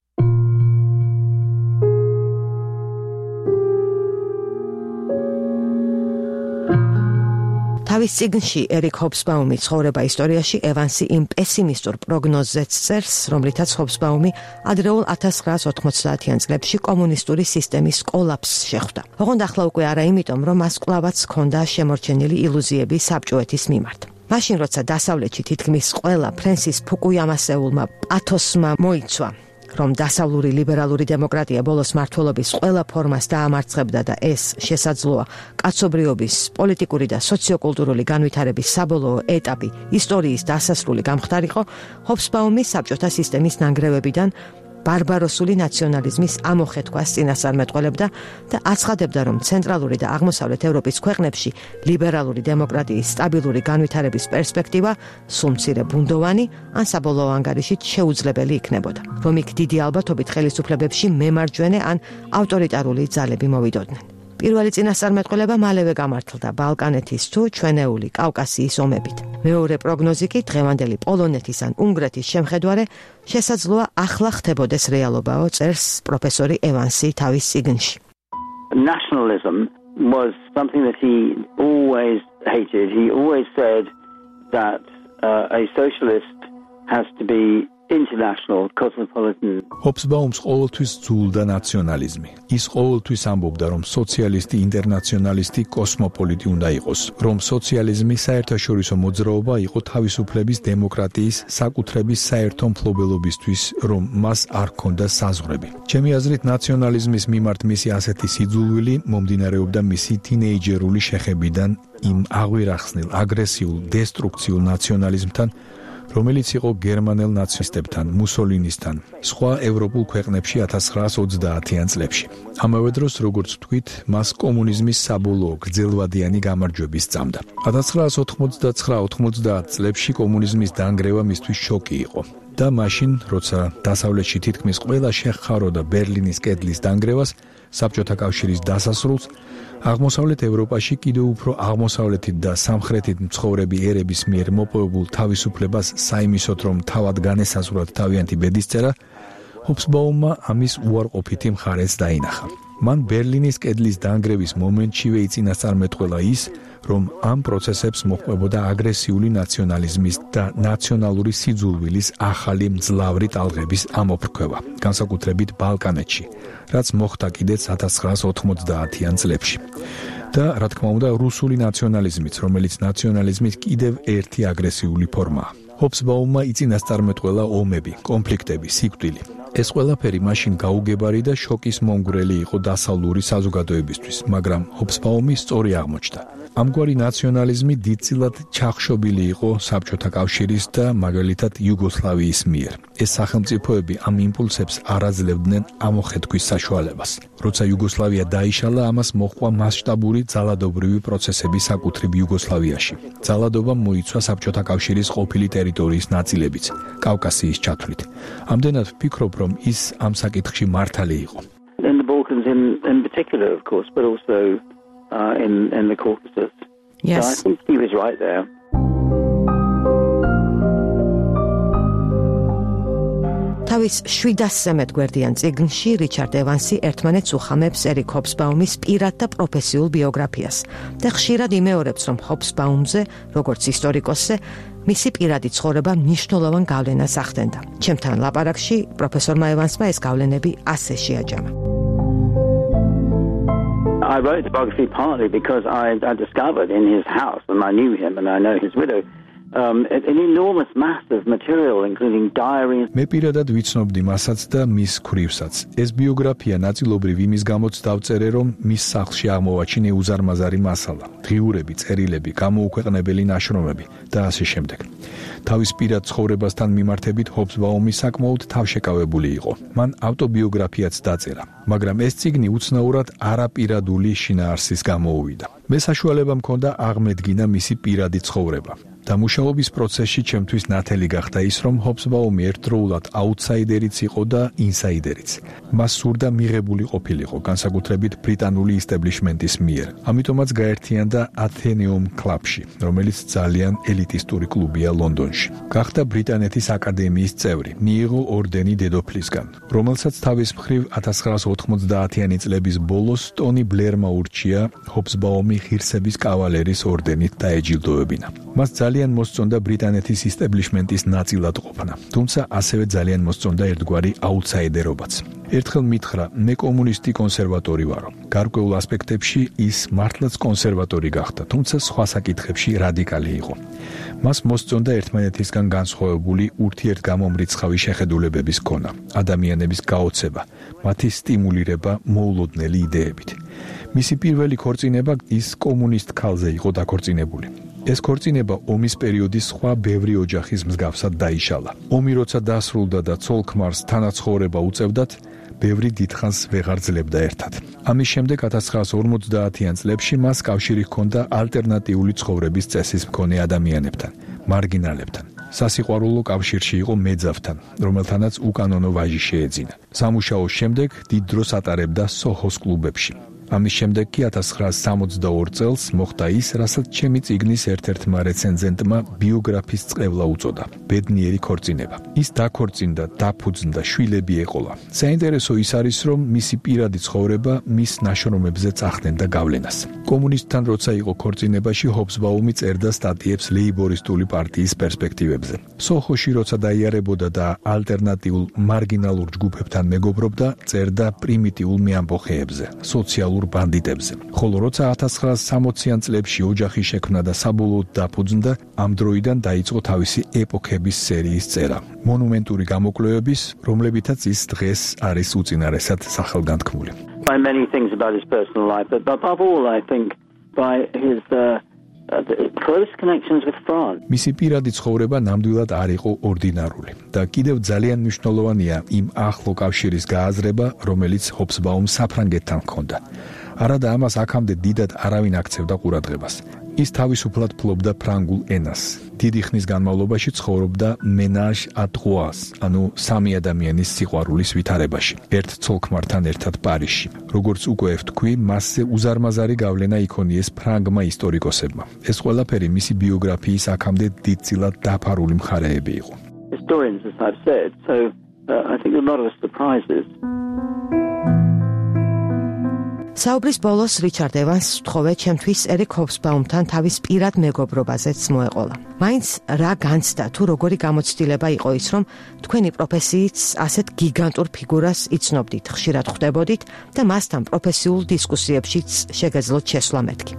თავის წიგნში ერიკ ჰობსბაუმი ცხოვრება ისტორიაში ევანსი იმ პესიმისტურ პროგნოზებს წერს, რომლითაც ჰობსბაუმი ადრეულ ათას ცხრაას ოთხმოცდაათიან წლებში კომუნისტური სისტემის კოლაფსს შეხვდა. ოღონდ ახლა უკვე არა იმიტომ, რომ მას კვლავაც ჰქონდა შემორჩენილი ილუზიები საბჭოეთის მიმართ. მაშინ, როცა დასავლეთში თითქმის ყველა ფრენსის ფუკუიამასეულმა პათოსმა მოიცვა, რომ დასავლური ლიბერალური დემოკრატია ბოლოს მართლობის ყველა ფორმას დაამარცხებდა და ეს შესაძლოა კაცობრიობის, პოლიტიკური და სოციოკულტურული განვითარების საბოლოო ეტაპი ისტორიის დასასრული გამხდარიყო, ჰობსბაუმი საბჭოთა სისტემის ნანგრევებიდან ბარბაროსული ნაციონალიზმის ამოხეთქვას წინასწარმეტყველებდა და აცხადებდა, რომ ცენტრალური და აღმოსავლეთ ევროპის ქვეყნებში ლიბერალური დემოკრატიის სტაბილური განვითარების პერსპექტივა სულ მცირე ბუნდოვანი ან საბოლოო ანგარიშით შეუძლებელი იქნებოდა, რომ იქ დიდი ალბათობით ხელისუფლებებში მემარჯვენე ან ავტორიტარული ძალები მოვიდოდნენ. პირველი წინასწარმეტყველება მალევე გამართლდა ბალკანეთის თუ ჩვენეული კავკასიის ომებით. მეორე პროგნოზი კი დღევანდელი პოლონეთის ან უნგრეთის შემხედვარე შესაძლოა ახლა ხდებოდეს რეალობაო, წერს პროფესორი ევანსი თავის წიგნში. Nationalism was something that he always hated. He always said that uh, a socialist has to be international, cosmopolitan. ჰობსბაუმს ყოველთვის ძულდა ნაციონალიზმი. ის ყოველთვის ამბობდა, რომ სოციალისტი, ინტერნაციონალისტი, კოსმოპოლიტი უნდა იყოს, რომ სოციალიზმი საერთაშორისო მოძრაობა იყო თავისუფლების, დემოკრატიის, საკუთრების საერთო მფლობელობისთვის, რომ მას არ ჰქონდა საზღვრები. ჩემი აზრით, ნაციონალიზმის მიმართ მისი ასეთი სიძულვილი მომდინარეობდა მისი თინეიჯერული შეხებიდან იმ აღვირახსნილ, აგრესიულ, დესტრუქციულ ნაციონალიზმთან, რომელიც იყო გერმანელ ნაცისტებთან, მუსოლინისთან, სხვა ევროპულ ქვეყნებში ათას ცხრაას ოცდაათიან წლებში. ამავე დროს, როგორც ვთქვით, მას კომუნიზმის საბოლოო გრძელვადიანი გამარჯვების სწამდა. ათას ცხრაას ოთხმოცდაცხრა ოთხმოცდაათ წლებში კომუნიზმის დანგრევა მისთვის შოკი იყო. და მაშინ, როცა დასავლეთში თითქმის ყველა შეხხაროდა ბერლინის კედლის დანგრევას, საბჭოთა კავშირის დასასრულს, აღმოსავლეთ ევროპაში კიდევ უფრო აღმოსავლეთით და სამხრეთით მცხოვრები ერების მიერ მოპოვებულ თავისუფლებას საიმისოდ, რომ თავად განესაზღვრათ თავიანთი ბედისწერა, ჰობსბაუმმა ამის უარყოფითი მხარეც დაინახა. მან ბერლინის კედლის დანგრევის მომენტშივე იწინასწარმეტყველა ის, რომ ამ პროცესებს მოჰყვებოდა აგრესიული ნაციონალიზმის და ნაციონალური სიძულვილის ახალი მძლავრი ტალღების ამოფრქვევა, განსაკუთრებით ბალკანეთში, რაც მოხდა კიდეც ათას ცხრაას ოთხმოცდაათიან წლებში. და, რა თქმა უნდა, რუსული ნაციონალიზმიც, რომელიც ნაციონალიზმის კიდევ ერთი აგრესიული ფორმაა. ჰობსბაუმმა იწინასწარმეტყველა ომები, კონფლიქტები, სიკვდილი. ეს ყველაფერი მაშინ გაუგებარი და შოკის მომგვრელი იყო დასავლური საზოგადოებისთვის, მაგრამ ჰობსბაუმი სწორი აღმოჩნდა. ამგვარი ნაციონალიზმი დიდწილად ჩახშობილი იყო საბჭოთა კავშირის და მაგალითად იუგოსლავიის მიერ. ეს სახელმწიფოები ამ იმპულსებს არ აძლევდნენ ამოხეთქვის საშუალებას. როცა იუგოსლავია დაიშალა, ამას მოჰყვა მასშტაბური ძალადობრივი პროცესები საკუთრივ იუგოსლავიაში. ძალადობამ მოიცვა საბჭოთა კავშირის ყოფილი ტერიტორიის ნაწილებიც, კავკასიის ჩათვლით. ამდენად ვფიქრობ, რომ ის ამ საკითხში მართალი იყო. In the Balkans in, in particular, of course, but also uh, in, in the Caucasus. Yes. So I think he was right there. თავის შვიდასზე მეტ გვერდიან წიგნში რიჩარდ ევანსი ერთმანეთს უხამებს ერიკ ჰობსბაუმის პირად და პროფესიულ ბიოგრაფიას და ხშირად იმეორებს, რომ ჰობსბაუმზე, როგორც ისტორიკოსზე, მისი პირადი ცხოვრება მნიშვნელოვან გავლენას ახდენდა. ჩემთან ლაპარაკში პროფესორმა ევანსმა ეს გავლენები ასე შეაჯამა. I wrote the biography partly because I, I discovered in his house, and I knew him and I know his widow, um, an enormous mass of material, including diaries. მე პირადად ვიცნობდი მასაც და მის ქვრივსაც. ეს ბიოგრაფია ნაწილობრივ იმის გამოც დავწერე, რომ მის სახლში აღმოვაჩინე უზარმაზარი მასალა, დღიურები, წერილები, გამოუქვეყნებელი ნაშრომები და ასე შემდეგ. თავის პირად ცხოვრებასთან მიმართებით ჰობსბაუმი საკმაოდ თავშეკავებული იყო. მან ავტობიოგრაფიაც დაწერა, მაგრამ ეს წიგნი უცნაურად არაპირადული შინაარსის გამოუვიდა. მე საშუალება მქონდა აღმედგინა მისი პირადი ცხოვრება. დამუშავების პროცესში ჩემთვის ნათელი გახდა ის, რომ ჰობსბაუმი ერთდროულად აუთსაიდერიც იყო და ინსაიდერიც. მას სურდა მიღებული ყოფილიყო, განსაკუთრებით ბრიტანული ისტაბლიშმენტის მიერ. ამიტომაც გაერთიანდა ათენეუმ კლუბში, რომელიც ძალიან ელიტისტური კლუბია ლონდონში. გახდა ბრიტანეთის აკადემიის წევრი, მიიღო ორდენი დედოფლისგან, რომელსაც თავის მხრივ ათას ცხრაას ოთხმოცდაათიანი წლების ბოლოს ტონი ბლერმა ურჩია ჰობსბაუმი ღირსების კავალერის ორდენით დაეჯილდოებინა. მას ძალიან მოსწონდა ბრიტანეთის ისტაბლიშმენტის ნაწილად ყოფნა, თუმცა ასევე ძალიან მოსწონდა ერთგვარი აუთსაიდერობაც. ერთხელ მითხრა, მე კომუნისტი კონსერვატორი ვარო. გარკვეულ ასპექტებში ის მართლაც კონსერვატორი გახდა, თუმცა სხვა საკითხებში რადიკალი იყო. მას მოსწონდა ერთმანეთისგან განსხვავებული ურთიერთგამომრიცხავი შეხედულებების ქონა, ადამიანების გაოცება, მათი სტიმულირება მოულოდნელი იდეებით. მისი პირველი ქორწინება ის კომუნისტ ქალზე იყო დაქორწინებული. ეს ქორწინება ომის პერიოდის სხვა ბევრი ოჯახის მსგავსად დაიშალა. ომი როცა დასრულდა და ცოლ-ქმარს თანაცხოვრება უწევდათ, ბევრი დიდხანს ვეღარ ძლებდა ერთად. ამის შემდეგ ათას ცხრაას ორმოცდაათიან წლებში მას კავშირი ჰქონდა ალტერნატიული ცხოვრების წესის მქონე ადამიანებთან, მარგინალებთან. სასიყვარულო კავშირში იყო მეძავთან, რომელთანაც უკანონო ვაჟი შეეძინა. სამუშაოს შემდეგ დიდ დროს ატარებდა სოჰოს კლუბებში. ამის შემდეგ კი ათას ცხრაას სამოცდაორ წელს მოხდა ის, რასაც ჩემი წიგნის ერთ-ერთმა რეცენზენტმა ბიოგრაფის წყევლა უწოდა, ბედნიერი ქორწინება. ის დაქორწინდა, დაფუძნდა, შვილები ეყოლა. საინტერესო ის არის, რომ მისი პირადი ცხოვრება მის ნაშრომებზე წახდენდა გავლენას. კომუნისტთან როცა იყო ქორწინებაში, ჰობსბაუმი წერდა სტატიებს ლეიბორისტული პარტიის პერსპექტივებზე. სოხოში როცა დაიარებოდა და ალტერნატიულ მარგინალურ ჯგუფებთან მეგობრობდა, წერდა პრიმიტიულ მეამბოხეებზე, სოციალურ ბანდიტებზე. ხოლო როცა ათას ცხრაას სამოციან წლებში ოჯახი შექმნა და საბოლოოდ დაფუძნდა, ამ დროიდან დაიწყო თავისი ეპოქების სერიის წერა, მონუმენტური გამოკვლევების, რომლებითაც ის დღეს არის უწინარესად სახელგანთქმული. By many things about his personal life, but above all, I think by his uh, uh, the close connections with France. მისი პირადი ცხოვრება ნამდვილად არ იყო ორდინარული და კიდევ ძალიან მნიშვნელოვანია იმ ახლო კავშირის გააზრება, რომელიც ჰობსბაუმს საფრანგეთთან ჰქონდა. არადა ამას აქამდე დიდად არავინ აქცევდა ყურადღებას. ის თავისუფლად ფლობდა ფრანგულ ენას. დიდი ხნის განმავლობაში ცხოვრობდა ménage à trois, ანუ სამი ადამიანის სიყვარულის ვითარებაში, ერთ ცოლ-ქმართან ერთად პარიზში. როგორც უკვე ვთქვი, მასზე უზარმაზარი გავლენა იქონიეს ფრანგმა ისტორიკოსებმა. ეს ყველაფერი მისი ბიოგრაფიის აქამდე დიდწილად დაფარული მხარეები იყო. Historians, as I've said, so uh, I think a lot of surprises. საუბრის ბოლოს რიჩარდ ევანს ვთხოვე ჩემთვის ერიკ ჰობსბაუმთან თავის პირად მეგობრობაზეც მოეყოლა. მაინც რა განცდა თუ როგორი გამოცდილება იყო ის, რომ თქვენი პროფესიით ასეთ გიგანტურ ფიგურას იცნობდით, ხშირად ხვდებოდით და მასთან პროფესიულ დისკუსიებშიც შეგეძლოთ შესვლა მეთქი.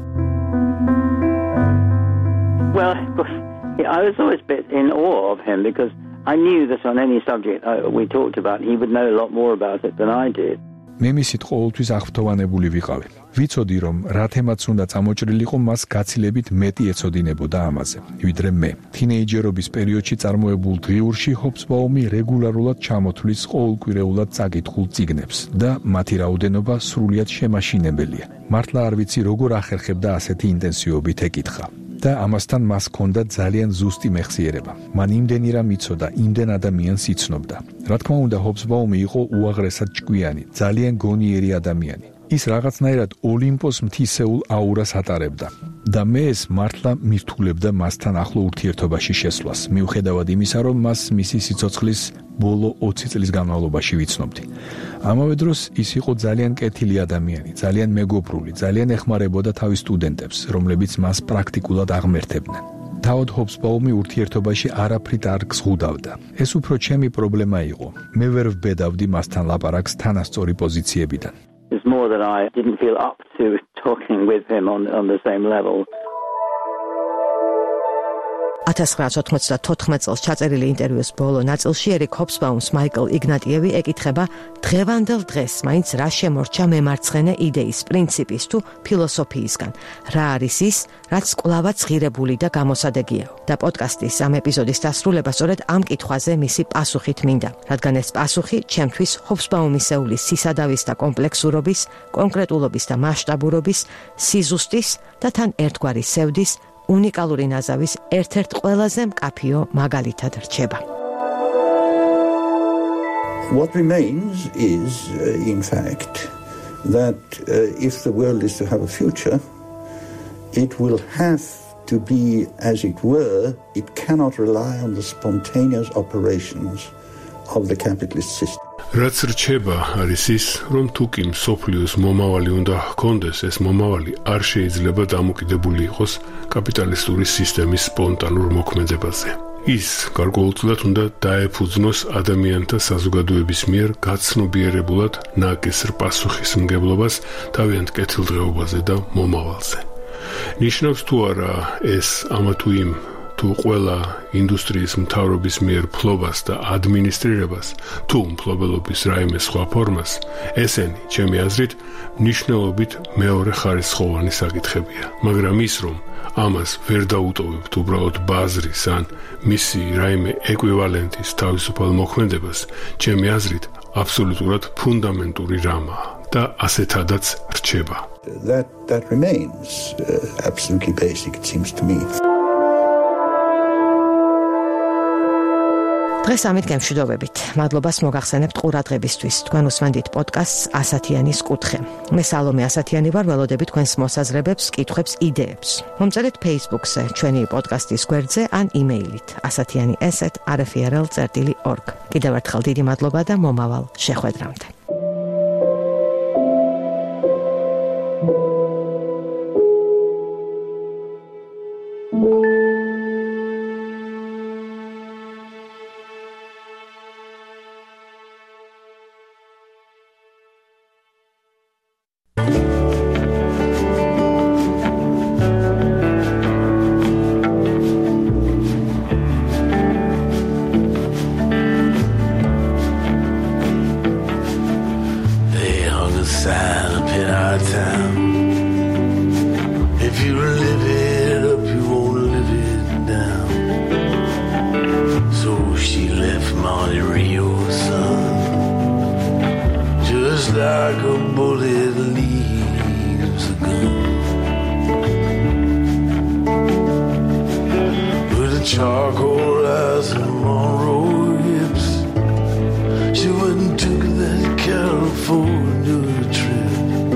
Well, I was always a bit in awe of him because I knew that on any subject we talked about, he would know a lot more about it than I did. მე მისით ყოველთვის აღფრთოვანებული ვიყავი. ვიცოდი, რომ რა თემაც უნდა წამოჭრილიყო, მას გაცილებით მეტი ეცოდინებოდა ამაზე, ვიდრე მე. თინეიჯერობის პერიოდში წარმოებულ დღიურში ჰობსბაუმი რეგულარულად ჩამოთვლის ყოველკვირეულად წაკითხულ წიგნებს და მათი რაოდენობა სრულიად შემაშინებელია. მართლა არ ვიცი, როგორ ახერხებდა ასეთი ინტენსივობით ეკითხა. და ამასთან მას ჰქონდა ძალიან ზუსტი მეხსიერება. მან იმდენი რამ იცოდა, იმდენ ადამიანს იცნობდა. რა თქმა უნდა, ჰობსბაუმი იყო უაღრესად ჭკვიანი, ძალიან გონიერი ადამიანი. ის რაღაცნაირად ოლიმპოს მთისეულ აურას ატარებდა და მე ეს მართლა მირთულებდა მასთან ახლო ურთიერთობაში შესვლას, მიუხედავად იმისა, რომ მას მისი სიცოცხლის ბოლო ოცი წლის განმავლობაში ვიცნობდი. ამავე დროს ის იყო ძალიან კეთილი ადამიანი, ძალიან მეგობრული, ძალიან ეხმარებოდა თავის სტუდენტებს, რომლებიც მას პრაქტიკულად აღმერთებდნენ. თავად ჰობსბაუმი ურთიერთობაში არაფრით არ გზღუდავდა. ეს უფრო ჩემი პრობლემა იყო. მე ვერ ვბედავდი მასთან ლაპარაკს თანასწორი პოზიციებიდან. It's more that I didn't feel up to talking with him on, on the same level. ათას ცხრაასი ოთხმოცდათოთხმეტ წელს ჩაწერილი ინტერვიუს ბოლო ნაწილში ერიკ ჰობსბაუმს მაიკლ იგნატიევი ეკითხება დღევანდელ დღეს მაინც რა შემორჩა მემარცხენე იდეის, პრინციპის თუ ფილოსოფიისგან. რა არის ის, რაც კვლავაც ღირებული და გამოსადეგია. და პოდკასტის ამ ეპიზოდის დასრულება სწორედ ამ კითხვაზე მისი პასუხით მინდა, რადგან ეს პასუხი ჩემთვის ჰობსბაუმისეული სისადავის და კომპლექსურობის, კონკრეტულობის და მასშტაბურობის, სიზუსტის და თან ერთგვარი სევდის უნიკალური ნაზავის ერთ-ერთ ყველაზე მკაფიო მაგალითად რჩება. What remains is, uh, in fact, that uh, if the world is to have a future, it will have to be, as it were, it cannot rely on the spontaneous operations of the capitalist system. რაც რჩება არის ის, რომ თუ კი მსოფლიოს მომავალი უნდა ჰქონდეს, ეს მომავალი არ შეიძლება დამოკიდებული იყოს კაპიტალისტური სისტემის სპონტანურ მოქმედებაზე. ის გარკვეულწილად უნდა დაეფუძნოს ადამიანთა საზოგადოების მიერ გაცნობიერებულად ნაკისრ პასუხისმგებლობას თავიანთ კეთილდღეობაზე და მომავალზე. ნიშნავს თუ არა ეს ამა თუ იმ თუ ყველა ინდუსტრიის მთავრობის მიერ ფლობას და ადმინისტრირებას, თუ მფლობელობის რაიმე სხვა ფორმას, ესენი, ჩემი აზრით, მნიშვნელობით მეორე ხარისხოვანი საკითხებია. მაგრამ ის, რომ ამას ვერ დაუტოვებთ უბრალოდ ბაზრის ან მისი რაიმე ეკვივალენტის თავისუფალ მოქმედებას, ჩემი აზრით, აბსოლუტურად ფუნდამენტური რამაა და ასეთადაც რჩება. That, that remains uh, absolutely basic, it seems to me. დღეს ამით გემშვიდობებით. მადლობას მოგახსენებთ ყურადღებისთვის. თქვენ უსმენთ პოდკასტს ასათიანის კუთხე. მე სალომე ასათიანი ვარ, ველოდები თქვენს მოსაზრებებს, კითხვებს, იდეებს. მომწერეთ Facebook-ზე, ჩვენი პოდკასტის გვერდზე ან იმეილით ასათიანი ეს at r f r l dot org. კიდევ ერთხელ დიდი მადლობა და მომავალ შეხვედრამდე. If you live it up like a bullet leaves a gun. With a charcoal rising on her hips, she went and took that California trip.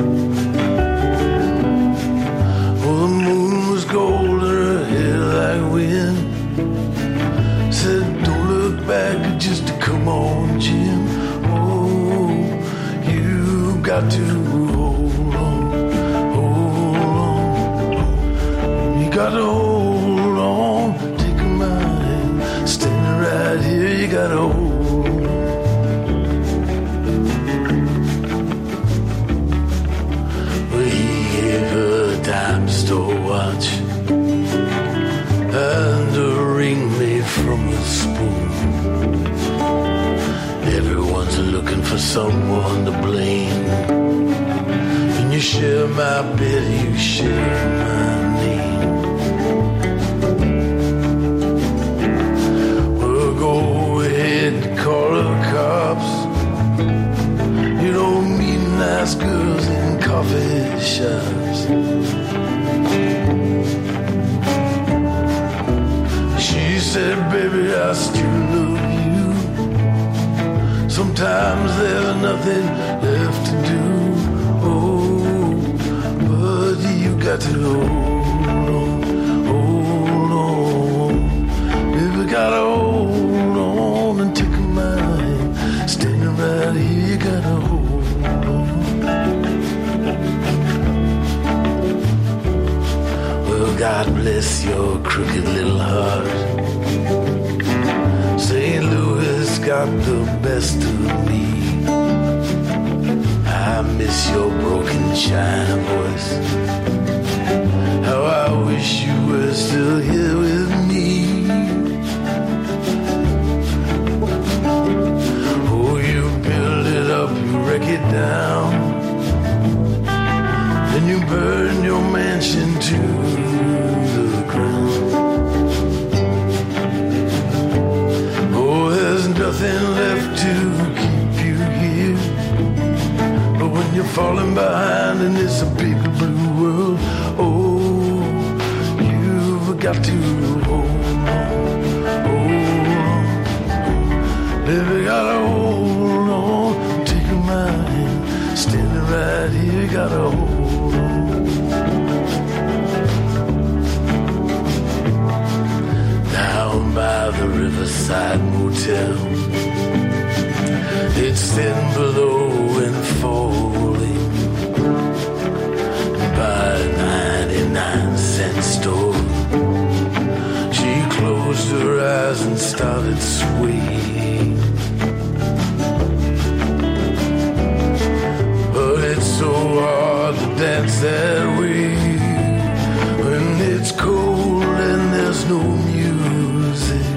Well, the moon was gold and her hair like wind. Said, don't look back, just to come on, Jim. Oh, you got to hold on, hold on. You got to hold on, take my hand, standing right here, you got to hold on. Well, he gave her a dime store watch and a ring made from a spoon. Everyone's looking for someone to blame. When you share my bed, you share my name. Well, go ahead and call the cops. You don't meet nice girls in coffee shops. She said, baby, I still love you. Sometimes there's nothing left to do. Oh, but you got to hold on, hold on. Baby, gotta hold on and take my hand. Standing right here, you gotta hold on. Well, God bless your crooked little heart. Saint Louis got the best of me. I miss your broken China voice. How I wish you were still here with me. Oh, you build it up, you wreck it down, then you burn your mansion to the ground. Nothing left to keep you here. But when you're falling behind and it's a big blue world, oh, you've got to hold on, hold on. Baby, gotta hold on, take my hand, standing right here, gotta hold on. Down by the Riverside Motel, it's thin below and falling by a ninety-nine cent store. She closed her eyes and started swaying. But it's so hard to dance that way when it's cold and there's no music.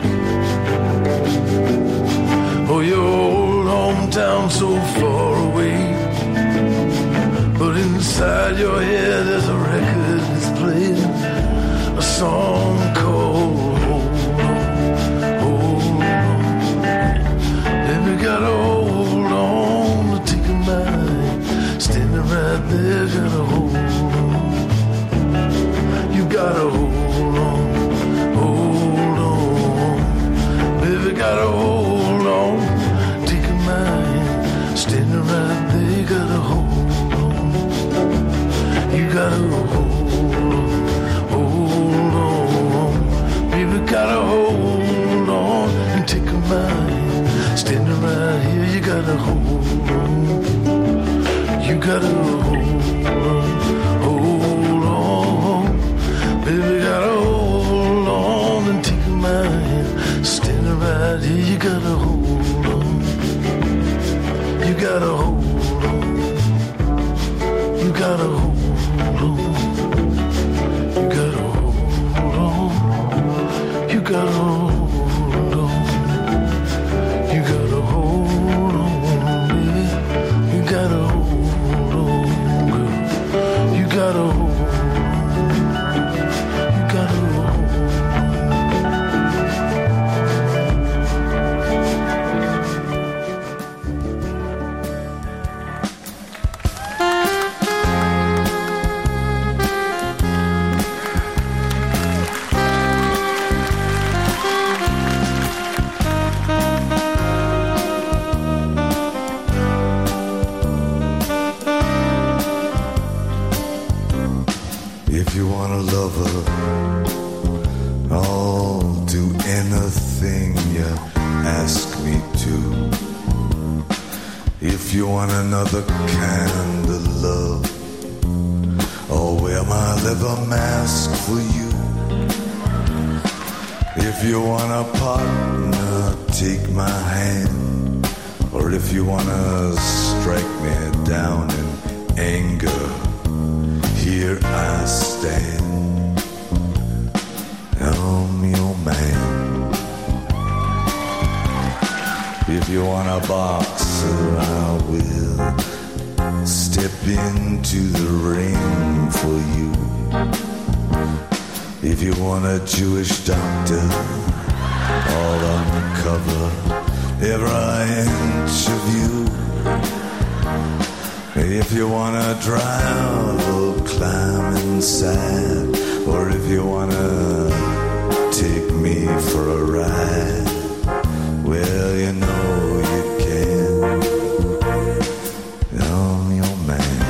Oh, your old hometown so far away, but inside your head there's a record that's playing a song called Hold On, Hold On. Baby, gotta hold on to take a mind, standing right there, gotta hold on. You gotta hold on, hold on. Baby, gotta hold on, take a mind, standing right there, you gotta hold on. You gotta hold on, hold on. Baby, gotta hold on and take a mind, standing right here, you gotta hold on. You gotta hold on, hold on. Baby, gotta hold on and take a mind, standing right here, you gotta hold on. You gotta hold on. You gotta hold on. You gotta hold on. You gotta hold on. You gotta hold on, baby. You gotta hold on, girl. You gotta hold on. You gotta hold on. If you want a lover, I'll do anything you ask me to. If you want another kind of love, I'll wear my leather mask for you. If you want a partner, take my hand. Or if you wanna strike me down in anger, here I stand. I'm your man. If you want a boxer, I will step into the ring for you. If you want a Jewish doctor, I'll uncover every inch of you. If you wanna drive or climb inside, or if you wanna take me for a ride, well, you know you can. I'm your man.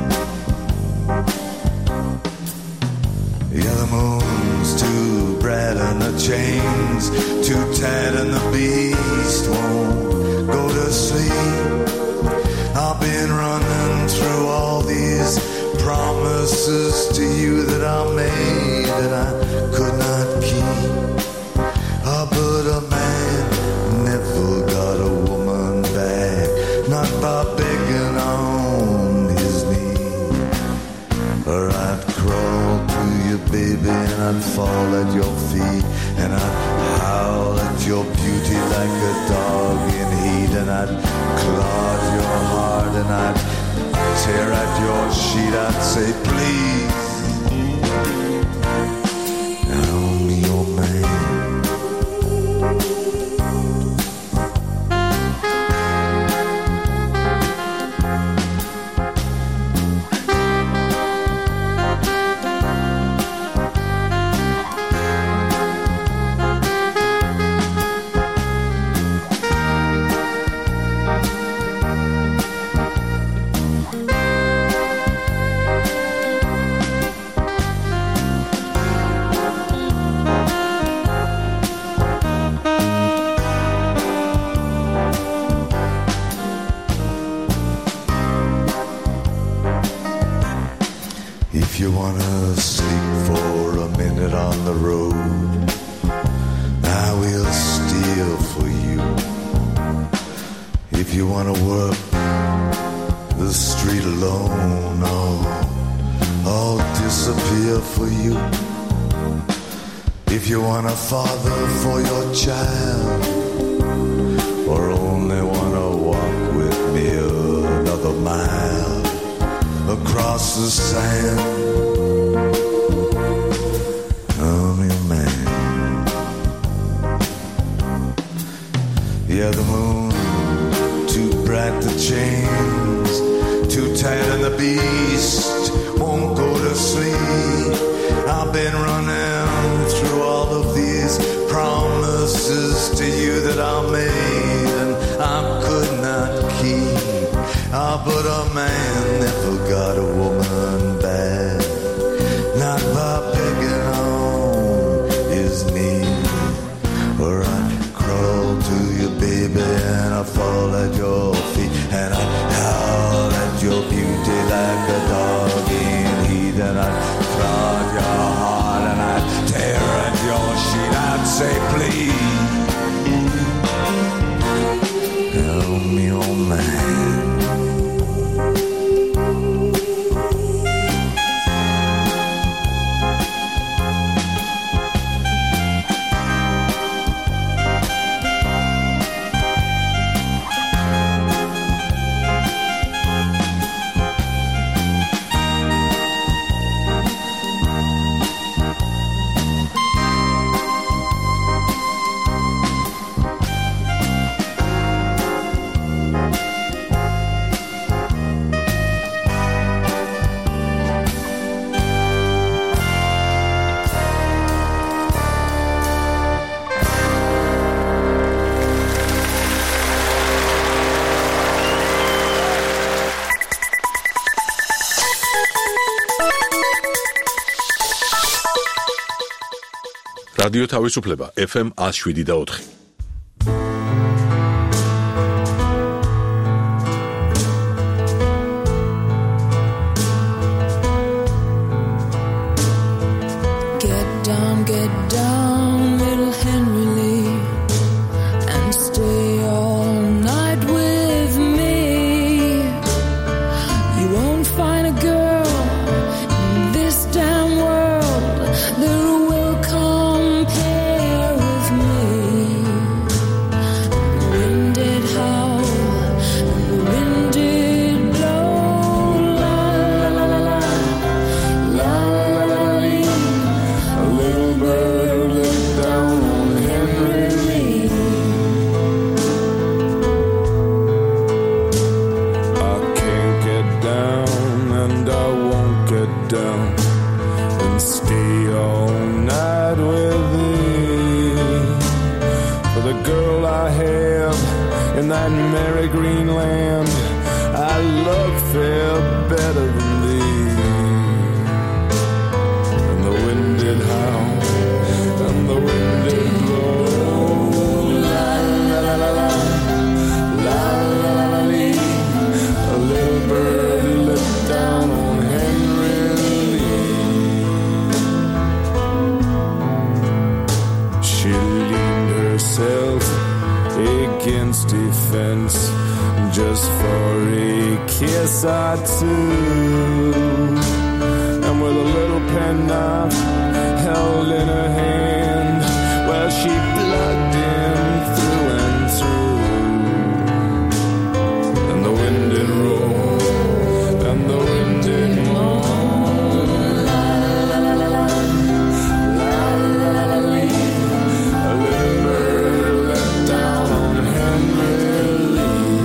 Yeah, the moon's too bright and the chains too tight and the beast won't go to sleep. I've been running through all these promises to you that I made that I could not keep. Oh, but a man never got a woman back, not by begging on his knee. Or I'd crawl to you, baby, and I'd fall at your feet, and I'd howl at your beauty like a dog in heat, and I'd clog your heart, and I'd tear at your sheet. I'd say, please, I'm your man. If you wanna sleep for a minute on the road, I will steal for you. If you wanna work the street alone, oh, I'll disappear for you. If you want a father for your child, or only wanna walk with me another mile across the sand, I'm your man. Yeah, the moon too bright, the chains too tight, and the beast won't go to sleep. I've been running through all of these promises to you that I made and I could not keep. Ah, but a man never got a woman back, not by begging on his knees. Or I'd crawl to you, baby, and I'd fall at your feet, and I'd howl at your beauty like a dog in heat, and I'd clog your heart, and I'd tear at your sheet. I'd say, please, help me, oh man. რადიო თავისუფლება ეფ ემ one oh seven და four. Get down, get down, little Henry Lee, and stay all night with me. You won't find a girl in this damn world that will compare with me. The wind did howl and the wind did blow, la la la la la la la la. A little bird looked down on Henry Lee. I can't get down and I won't get down and stay all night with thee. For the girl I have in that merry green land, I love fair better than thee. And the wind did howl and the wind did blow, la la la la la la la la lee. A little bird looked down on Henry Lee. She leaned herself against a fence just for a kiss or two, and with a little penknife held in her hand, well, she plugged him through and through. And the wind did roll and the wind did moan, la la la la la la la la la lee. A little bird let down on Henry Lee.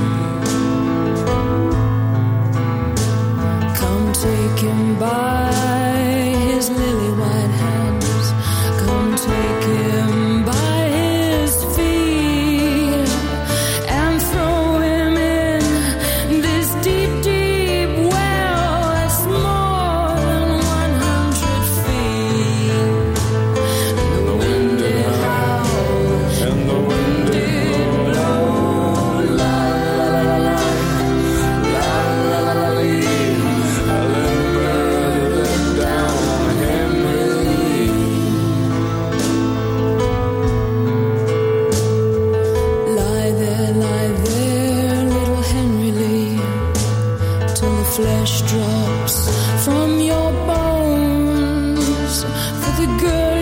Come take him by his lily white hands. Come take him by his feet and throw him in this deep, deep well that's more than one hundred feet. And the wind did howl And the wind did blow, la la la la la la la la lee. A little bird let down on Henry Lee. Lie there, lie there, little Henry Lee, till the flesh drops from your bones. For the girl